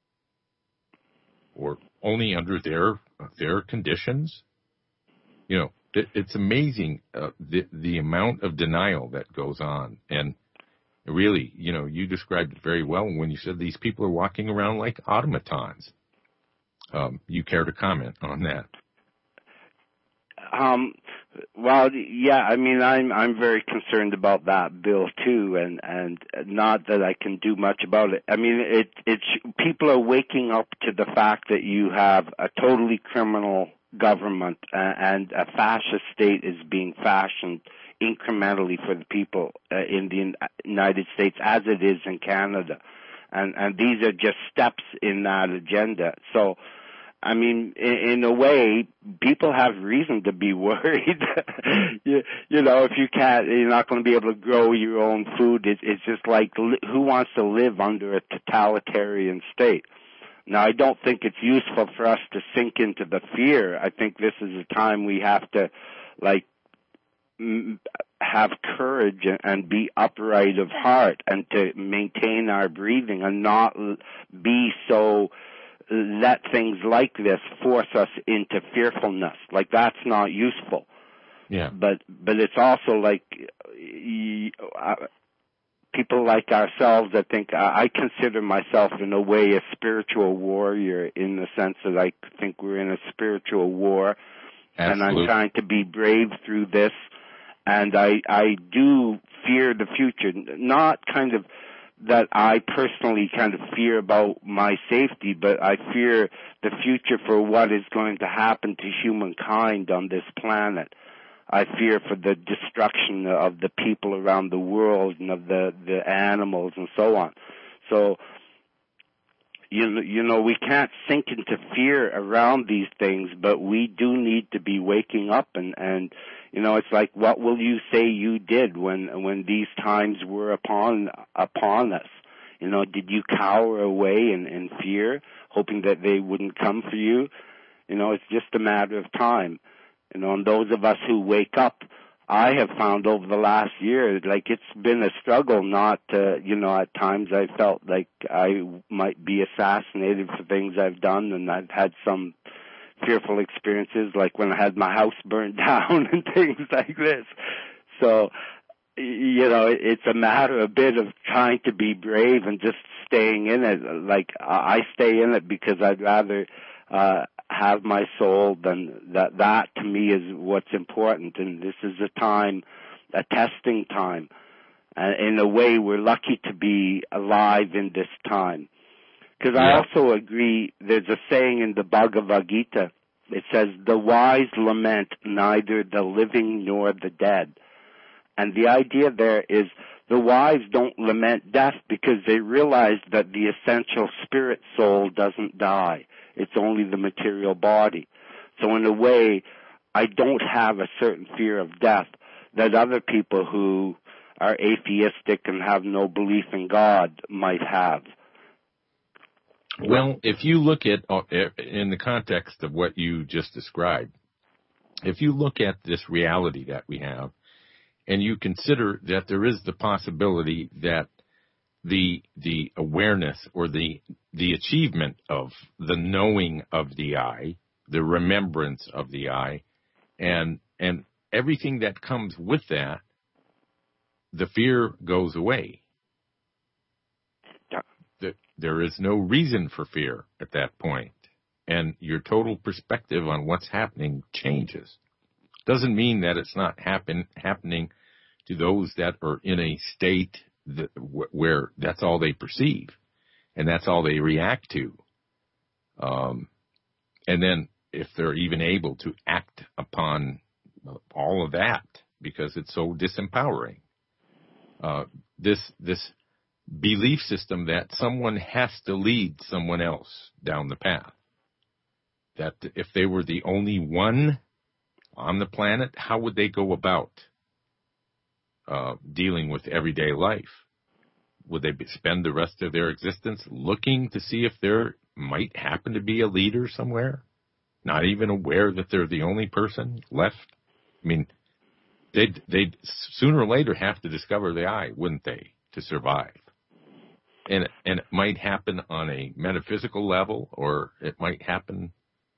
B: or only under their conditions. You know, it's amazing the amount of denial that goes on. And really, you know, you described it very well when you said these people are walking around like automatons. You care to comment on that?
D: Well, yeah, I mean, I'm very concerned about that bill too, and not that I can do much about it. I mean, it's people are waking up to the fact that you have a totally criminal government and a fascist state is being fashioned incrementally for the people in the United States, as it is in Canada, and these are just steps in that agenda. So, I mean, in a way, people have reason to be worried. you know, if you're not going to be able to grow your own food. It's just like, who wants to live under a totalitarian state? Now, I don't think it's useful for us to sink into the fear. I think this is a time we have to, like, have courage and be upright of heart and to maintain our breathing and not be so, let things like this force us into fearfulness. Like, that's not useful.
B: Yeah.
D: But it's also like people like ourselves, I think I consider myself in a way a spiritual warrior, in the sense that I think we're in a spiritual war.
B: Absolutely.
D: And I'm trying to be brave through this. And I do fear the future, not kind of that I personally kind of fear about my safety, but I fear the future for what is going to happen to humankind on this planet. I fear for the destruction of the people around the world and of the animals and so on. So, you know, we can't sink into fear around these things, but we do need to be waking up and you know, it's like, what will you say you did when these times were upon us? You know, did you cower away in fear, hoping that they wouldn't come for you? You know, it's just a matter of time. You know, and those of us who wake up, I have found over the last year, like, it's been a struggle not to, you know, at times I felt like I might be assassinated for things I've done, and I've had some fearful experiences, like when I had my house burned down and things like this. So, you know, it's a bit of trying to be brave and just staying in it. Like, I stay in it because I'd rather have my soul than that to me is what's important. And this is a testing time. In a way, we're lucky to be alive in this time. Because I also agree, there's a saying in the Bhagavad Gita, it says, the wise lament neither the living nor the dead. And the idea there is the wise don't lament death because they realize that the essential spirit soul doesn't die. It's only the material body. So in a way, I don't have a certain fear of death that other people who are atheistic and have no belief in God might have.
B: Well, if you look at, in the context of what you just described, if you look at this reality that we have, and you consider that there is the possibility that the awareness or the achievement of the knowing of the I, the remembrance of the I, and everything that comes with that, the fear goes away. There is no reason for fear at that point, and your total perspective on what's happening changes. Doesn't mean that it's not happening to those that are in a state where that's all they perceive, and that's all they react to. And then if they're even able to act upon all of that, because it's so disempowering, this belief system that someone has to lead someone else down the path, that if they were the only one on the planet, how would they go about dealing with everyday life? Would they spend the rest of their existence looking to see if there might happen to be a leader somewhere, not even aware that they're the only person left? I mean, they'd sooner or later have to discover the I, wouldn't they, to survive? And it might happen on a metaphysical level, or it might happen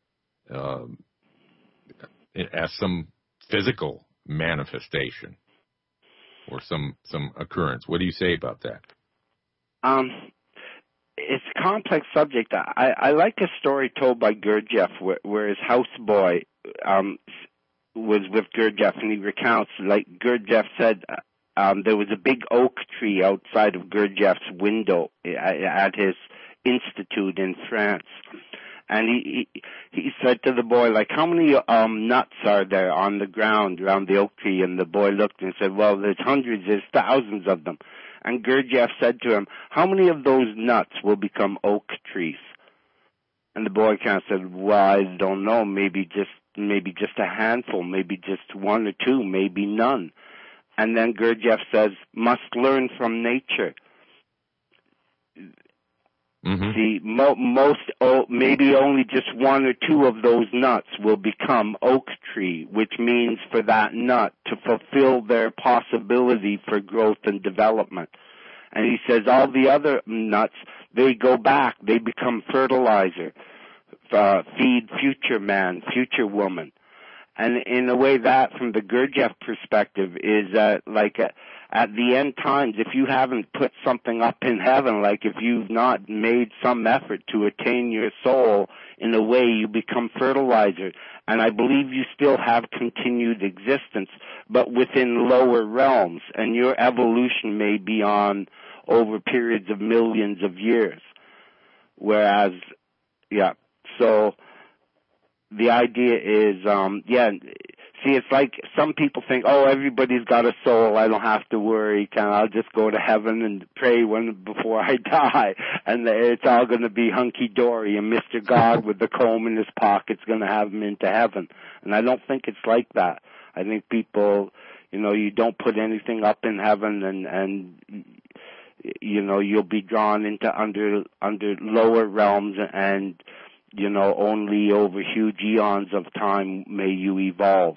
B: as some physical manifestation or some occurrence. What do you say about that?
D: It's a complex subject. I like a story told by Gurdjieff where his houseboy was with Gurdjieff, and he recounts, like Gurdjieff said, there was a big oak tree outside of Gurdjieff's window at his institute in France. And he said to the boy, like, how many nuts are there on the ground around the oak tree? And the boy looked and said, well, there's hundreds, there's thousands of them. And Gurdjieff said to him, how many of those nuts will become oak trees? And the boy kind of said, well, I don't know, maybe just a handful, maybe just one or two, maybe none. And then Gurdjieff says, must learn from nature.
B: Mm-hmm.
D: See, maybe only just one or two of those nuts will become oak tree, which means for that nut to fulfill their possibility for growth and development. And he says all the other nuts, they go back, they become fertilizer, feed future man, future woman. And in a way that, from the Gurdjieff perspective, is like at the end times, if you haven't put something up in heaven, like if you've not made some effort to attain your soul, in a way you become fertilizer. And I believe you still have continued existence, but within lower realms. And your evolution may be on over periods of millions of years. Whereas, so the idea is, see, it's like some people think, oh, everybody's got a soul, I don't have to worry, I'll just go to heaven and pray before I die, and it's all going to be hunky-dory, and Mr. God with the comb in his pocket's going to have him into heaven. And I don't think it's like that. I think people, you don't put anything up in heaven, and you'll be drawn into under lower realms, and only over huge eons of time may you evolve.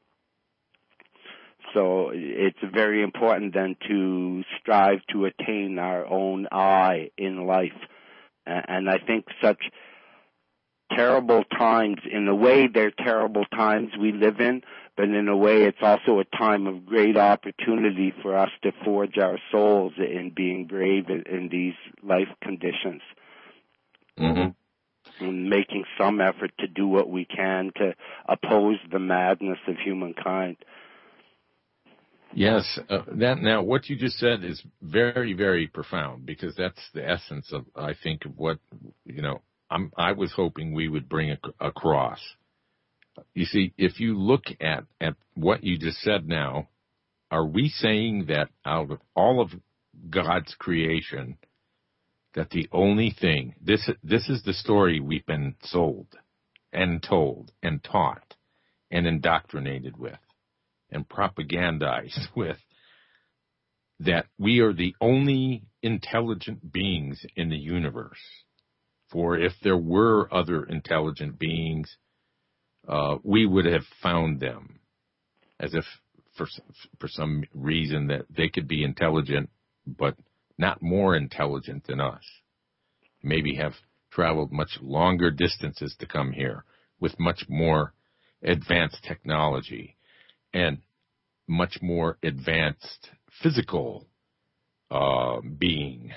D: So it's very important then to strive to attain our own I in life. And I think such terrible times, in a way they're terrible times we live in, but in a way it's also a time of great opportunity for us to forge our souls in being brave in these life conditions.
B: Mm-hmm.
D: And making some effort to do what we can to oppose the madness of humankind.
B: Yes, now what you just said is very, very profound, because that's the essence of, I think, of what, I was hoping we would bring across. You see, if you look at what you just said now, are we saying that out of all of God's creation, that the only thing, this is the story we've been sold and told and taught and indoctrinated with and propagandized with, that we are the only intelligent beings in the universe? For if there were other intelligent beings, we would have found them, as if for some reason that they could be intelligent, but not more intelligent than us, maybe have traveled much longer distances to come here with much more advanced technology and much more advanced physical being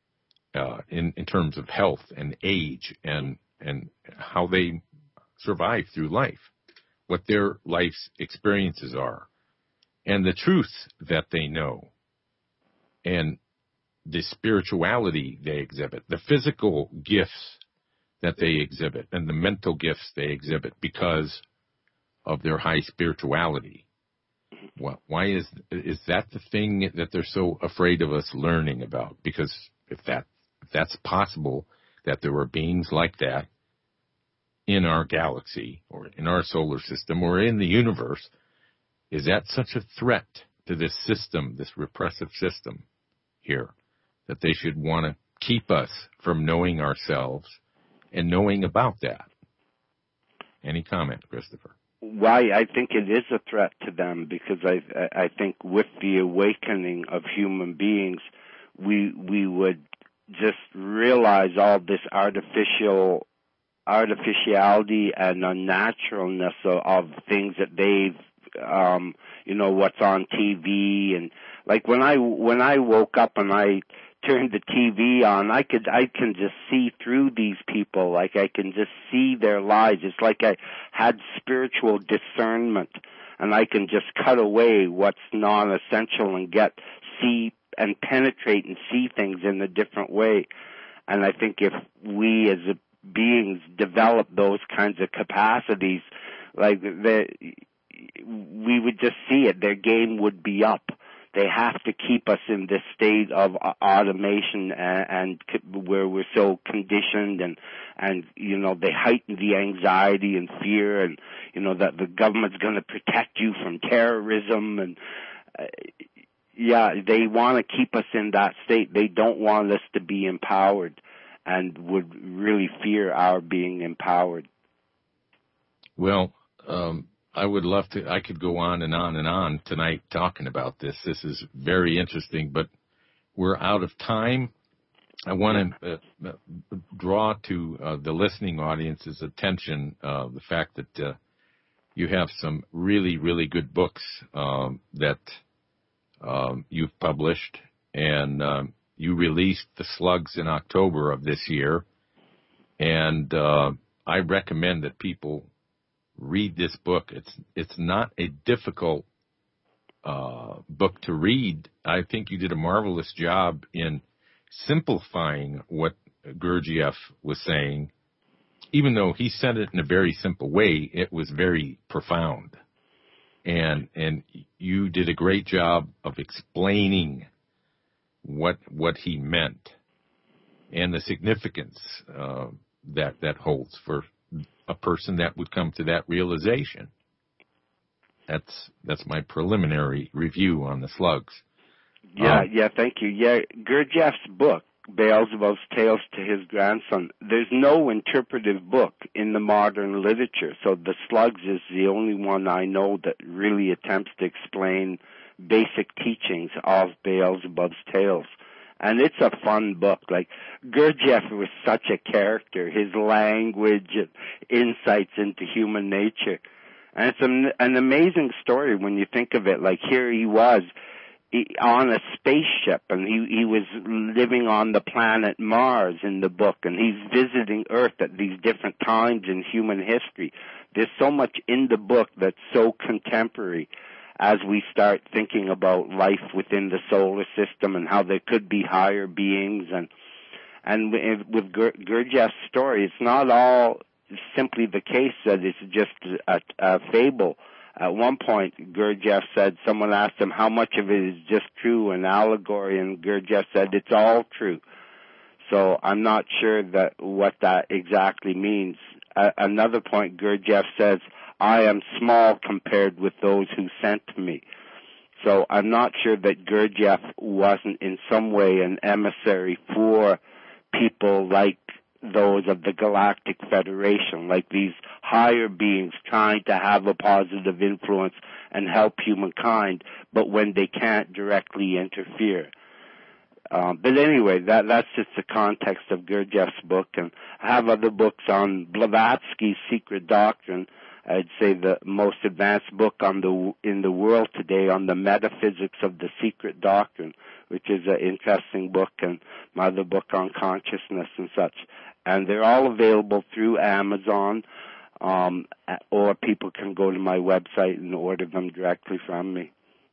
B: in terms of health and age and how they survive through life, what their life's experiences are, and the truth that they know, and the spirituality they exhibit, the physical gifts that they exhibit, and the mental gifts they exhibit because of their high spirituality. Why is that the thing that they're so afraid of us learning about? Because if that's possible, that there were beings like that in our galaxy or in our solar system or in the universe, is that such a threat to this system, this repressive system here, that they should want to keep us from knowing ourselves and knowing about that? Any comment, Christopher?
D: Why, I think it is a threat to them, because I think with the awakening of human beings, we would just realize all this artificiality and unnaturalness of things that they've, what's on TV. And like when I woke up and I turned the TV on, I can just see through these people. Like I can just see their lives. It's like I had spiritual discernment, and I can just cut away what's non-essential and see and penetrate and see things in a different way. And I think if we as beings develop those kinds of capacities, like we would just see it. Their game would be up. They have to keep us in this state of automation and where we're so conditioned, and they heighten the anxiety and fear, and that the government's going to protect you from terrorism, and they want to keep us in that state. They don't want us to be empowered, and would really fear our being empowered.
B: Well, I would love to. I could go on and on and on tonight talking about this. This is very interesting, but we're out of time. I want to draw to the listening audience's attention the fact that you have some really, really good books that you've published, and you released The Slugs in October of this year, and I recommend that people read this book. It's not a difficult book to read. I think you did a marvelous job in simplifying what Gurdjieff was saying. Even though he said it in a very simple way, it was very profound. And you did a great job of explaining what he meant and the significance that holds for a person that would come to that realization. That's my preliminary review on the slugs.
D: Yeah, thank you. Yeah, Gurdjieff's book, Beelzebub's Tales to His Grandson, there's no interpretive book in the modern literature, so The Slugs is the only one I know that really attempts to explain basic teachings of Beelzebub's Tales. And it's a fun book. Like, Gurdjieff was such a character, his language and insights into human nature. And it's an amazing story when you think of it. Like, here he was on a spaceship, and he was living on the planet Mars in the book, and he's visiting Earth at these different times in human history. There's so much in the book that's so contemporary as we start thinking about life within the solar system and how there could be higher beings. And with Gurdjieff's story, it's not all simply the case that it's just a fable. At one point, Gurdjieff said, someone asked him how much of it is just true, an allegory, and Gurdjieff said, it's all true. So I'm not sure what that exactly means. Another point, Gurdjieff says, I am small compared with those who sent me. So I'm not sure that Gurdjieff wasn't in some way an emissary for people like those of the Galactic Federation, like these higher beings trying to have a positive influence and help humankind, but when they can't directly interfere. But anyway, that's just the context of Gurdjieff's book, and I have other books on Blavatsky's Secret Doctrine. I'd say the most advanced book in the world today on the metaphysics of the Secret Doctrine, which is an interesting book, and my other book on consciousness and such. And they're all available through Amazon, or people can go to my website and order them directly from me.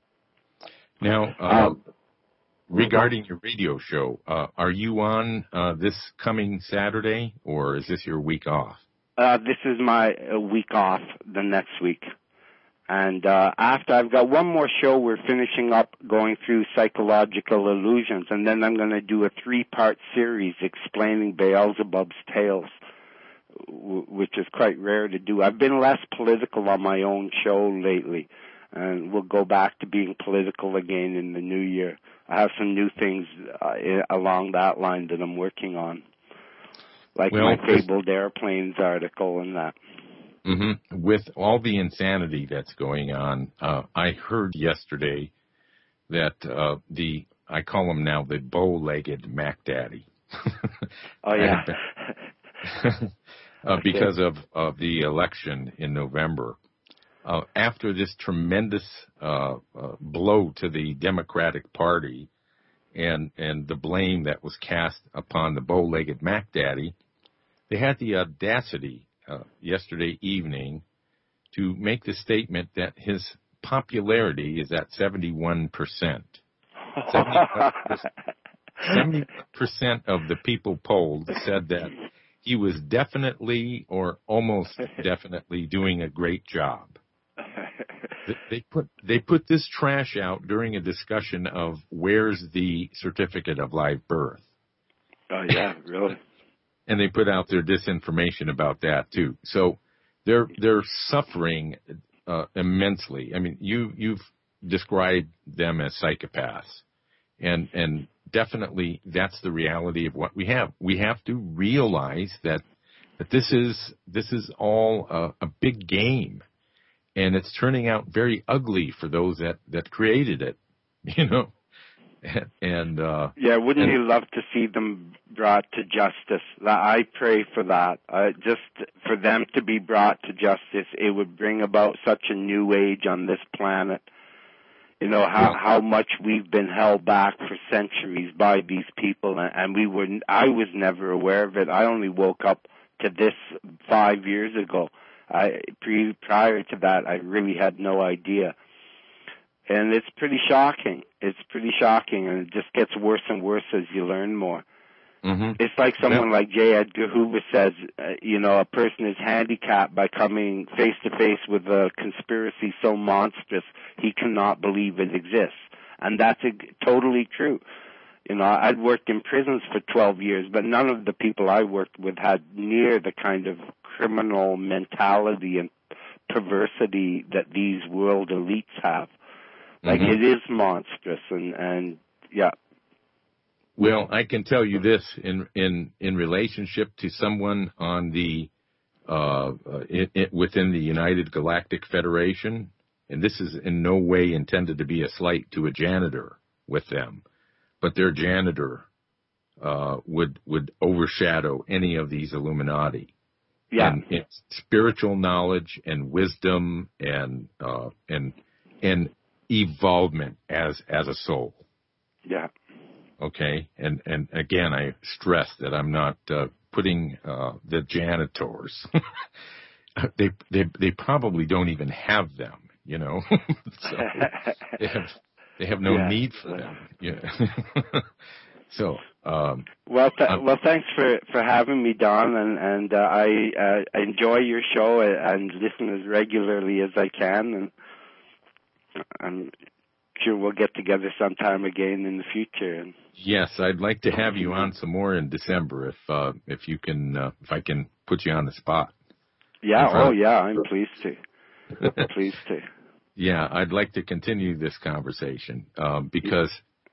B: Now, regarding your radio show, are you on this coming Saturday, or is this your week off?
D: This is my week off, the next week. And after, I've got one more show we're finishing up going through psychological illusions, and then I'm going to do a 3-part series explaining Beelzebub's Tales, which is quite rare to do. I've been less political on my own show lately, and we'll go back to being political again in the new year. I have some new things along that line that I'm working on, like my fabled airplanes article and that.
B: Mm-hmm. With all the insanity that's going on, I heard yesterday that I call him now the bow-legged Mac Daddy.
D: Oh, yeah.
B: Because of the election in November. After this tremendous blow to the Democratic Party and the blame that was cast upon the bow-legged Mac Daddy, they had the audacity yesterday evening to make the statement that his popularity is at 71%. 70% of the people polled said that he was definitely or almost definitely doing a great job. They put this trash out during a discussion of where's the certificate of live birth.
D: Oh, yeah, really?
B: And they put out their disinformation about that too. So they're suffering immensely. I mean, you've described them as psychopaths, and definitely that's the reality of what we have. We have to realize that this is all a big game, and it's turning out very ugly for those that created it. You know. And
D: wouldn't you love to see them brought to justice? I pray for that. Just for them to be brought to justice, it would bring about such a new age on this planet. You know how much we've been held back for centuries by these people, and I was never aware of it. I only woke up to this 5 years ago. Prior to that, I really had no idea. And it's pretty shocking. It's pretty shocking, and it just gets worse and worse as you learn more.
B: Mm-hmm.
D: It's like someone like J. Edgar Hoover says, a person is handicapped by coming face to face with a conspiracy so monstrous he cannot believe it exists. And that's totally true. I'd worked in prisons for 12 years, but none of the people I worked with had near the kind of criminal mentality and perversity that these world elites have. Like, it is monstrous, and yeah.
B: Well, I can tell you this in relationship to someone on the within the United Galactic Federation, and this is in no way intended to be a slight to a janitor with them, but their janitor would overshadow any of these Illuminati.
D: Yeah.
B: And it's spiritual knowledge and wisdom and evolvement as a soul.
D: Yeah.
B: Okay. And again, I stress that I'm not putting the janitors. They probably don't even have them, So they have no need for them. Yeah. So,
D: well, thanks for having me, Don, and I enjoy your show and listen as regularly as I can, and I'm sure we'll get together sometime again in the future. And
B: yes, I'd like to have you on some more in December if you can if I can put you on the spot.
D: Yeah. Oh, yeah. I'm pleased to. Pleased to.
B: Yeah, I'd like to continue this conversation because.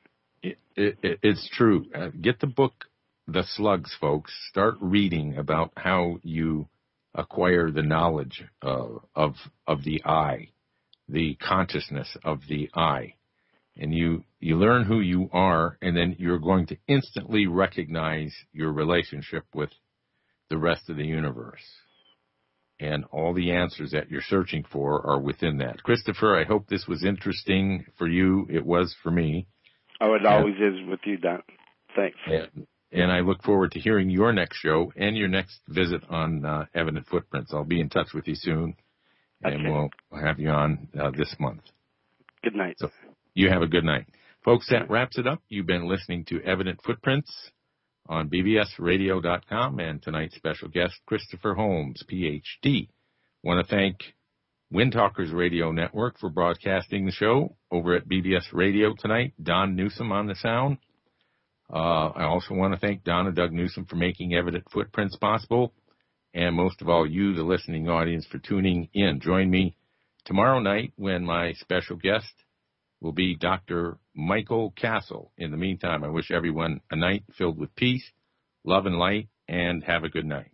B: It's true. Get the book, The Slugs, folks. Start reading about how you acquire the knowledge of the I, the consciousness of the I. And you learn who you are, and then you're going to instantly recognize your relationship with the rest of the universe. And all the answers that you're searching for are within that. Christopher, I hope this was interesting for you. It was for me.
D: Oh, it always is with you, Don. Thanks.
B: And I look forward to hearing your next show and your next visit on Evident Footprints. I'll be in touch with you soon, and we'll have you on this month.
D: Good night.
B: So you have a good night. Folks, that wraps it up. You've been listening to Evident Footprints on bbsradio.com, and tonight's special guest, Christopher Holmes, Ph.D. Want to thank Wind Talkers Radio Network for broadcasting the show. Over at BBS Radio tonight, Don Newsom on the sound. I also want to thank Don and Doug Newsom for making Evident Footprints possible. And most of all, you, the listening audience, for tuning in. Join me tomorrow night when my special guest will be Dr. Michael Castle. In the meantime, I wish everyone a night filled with peace, love, and light, and have a good night.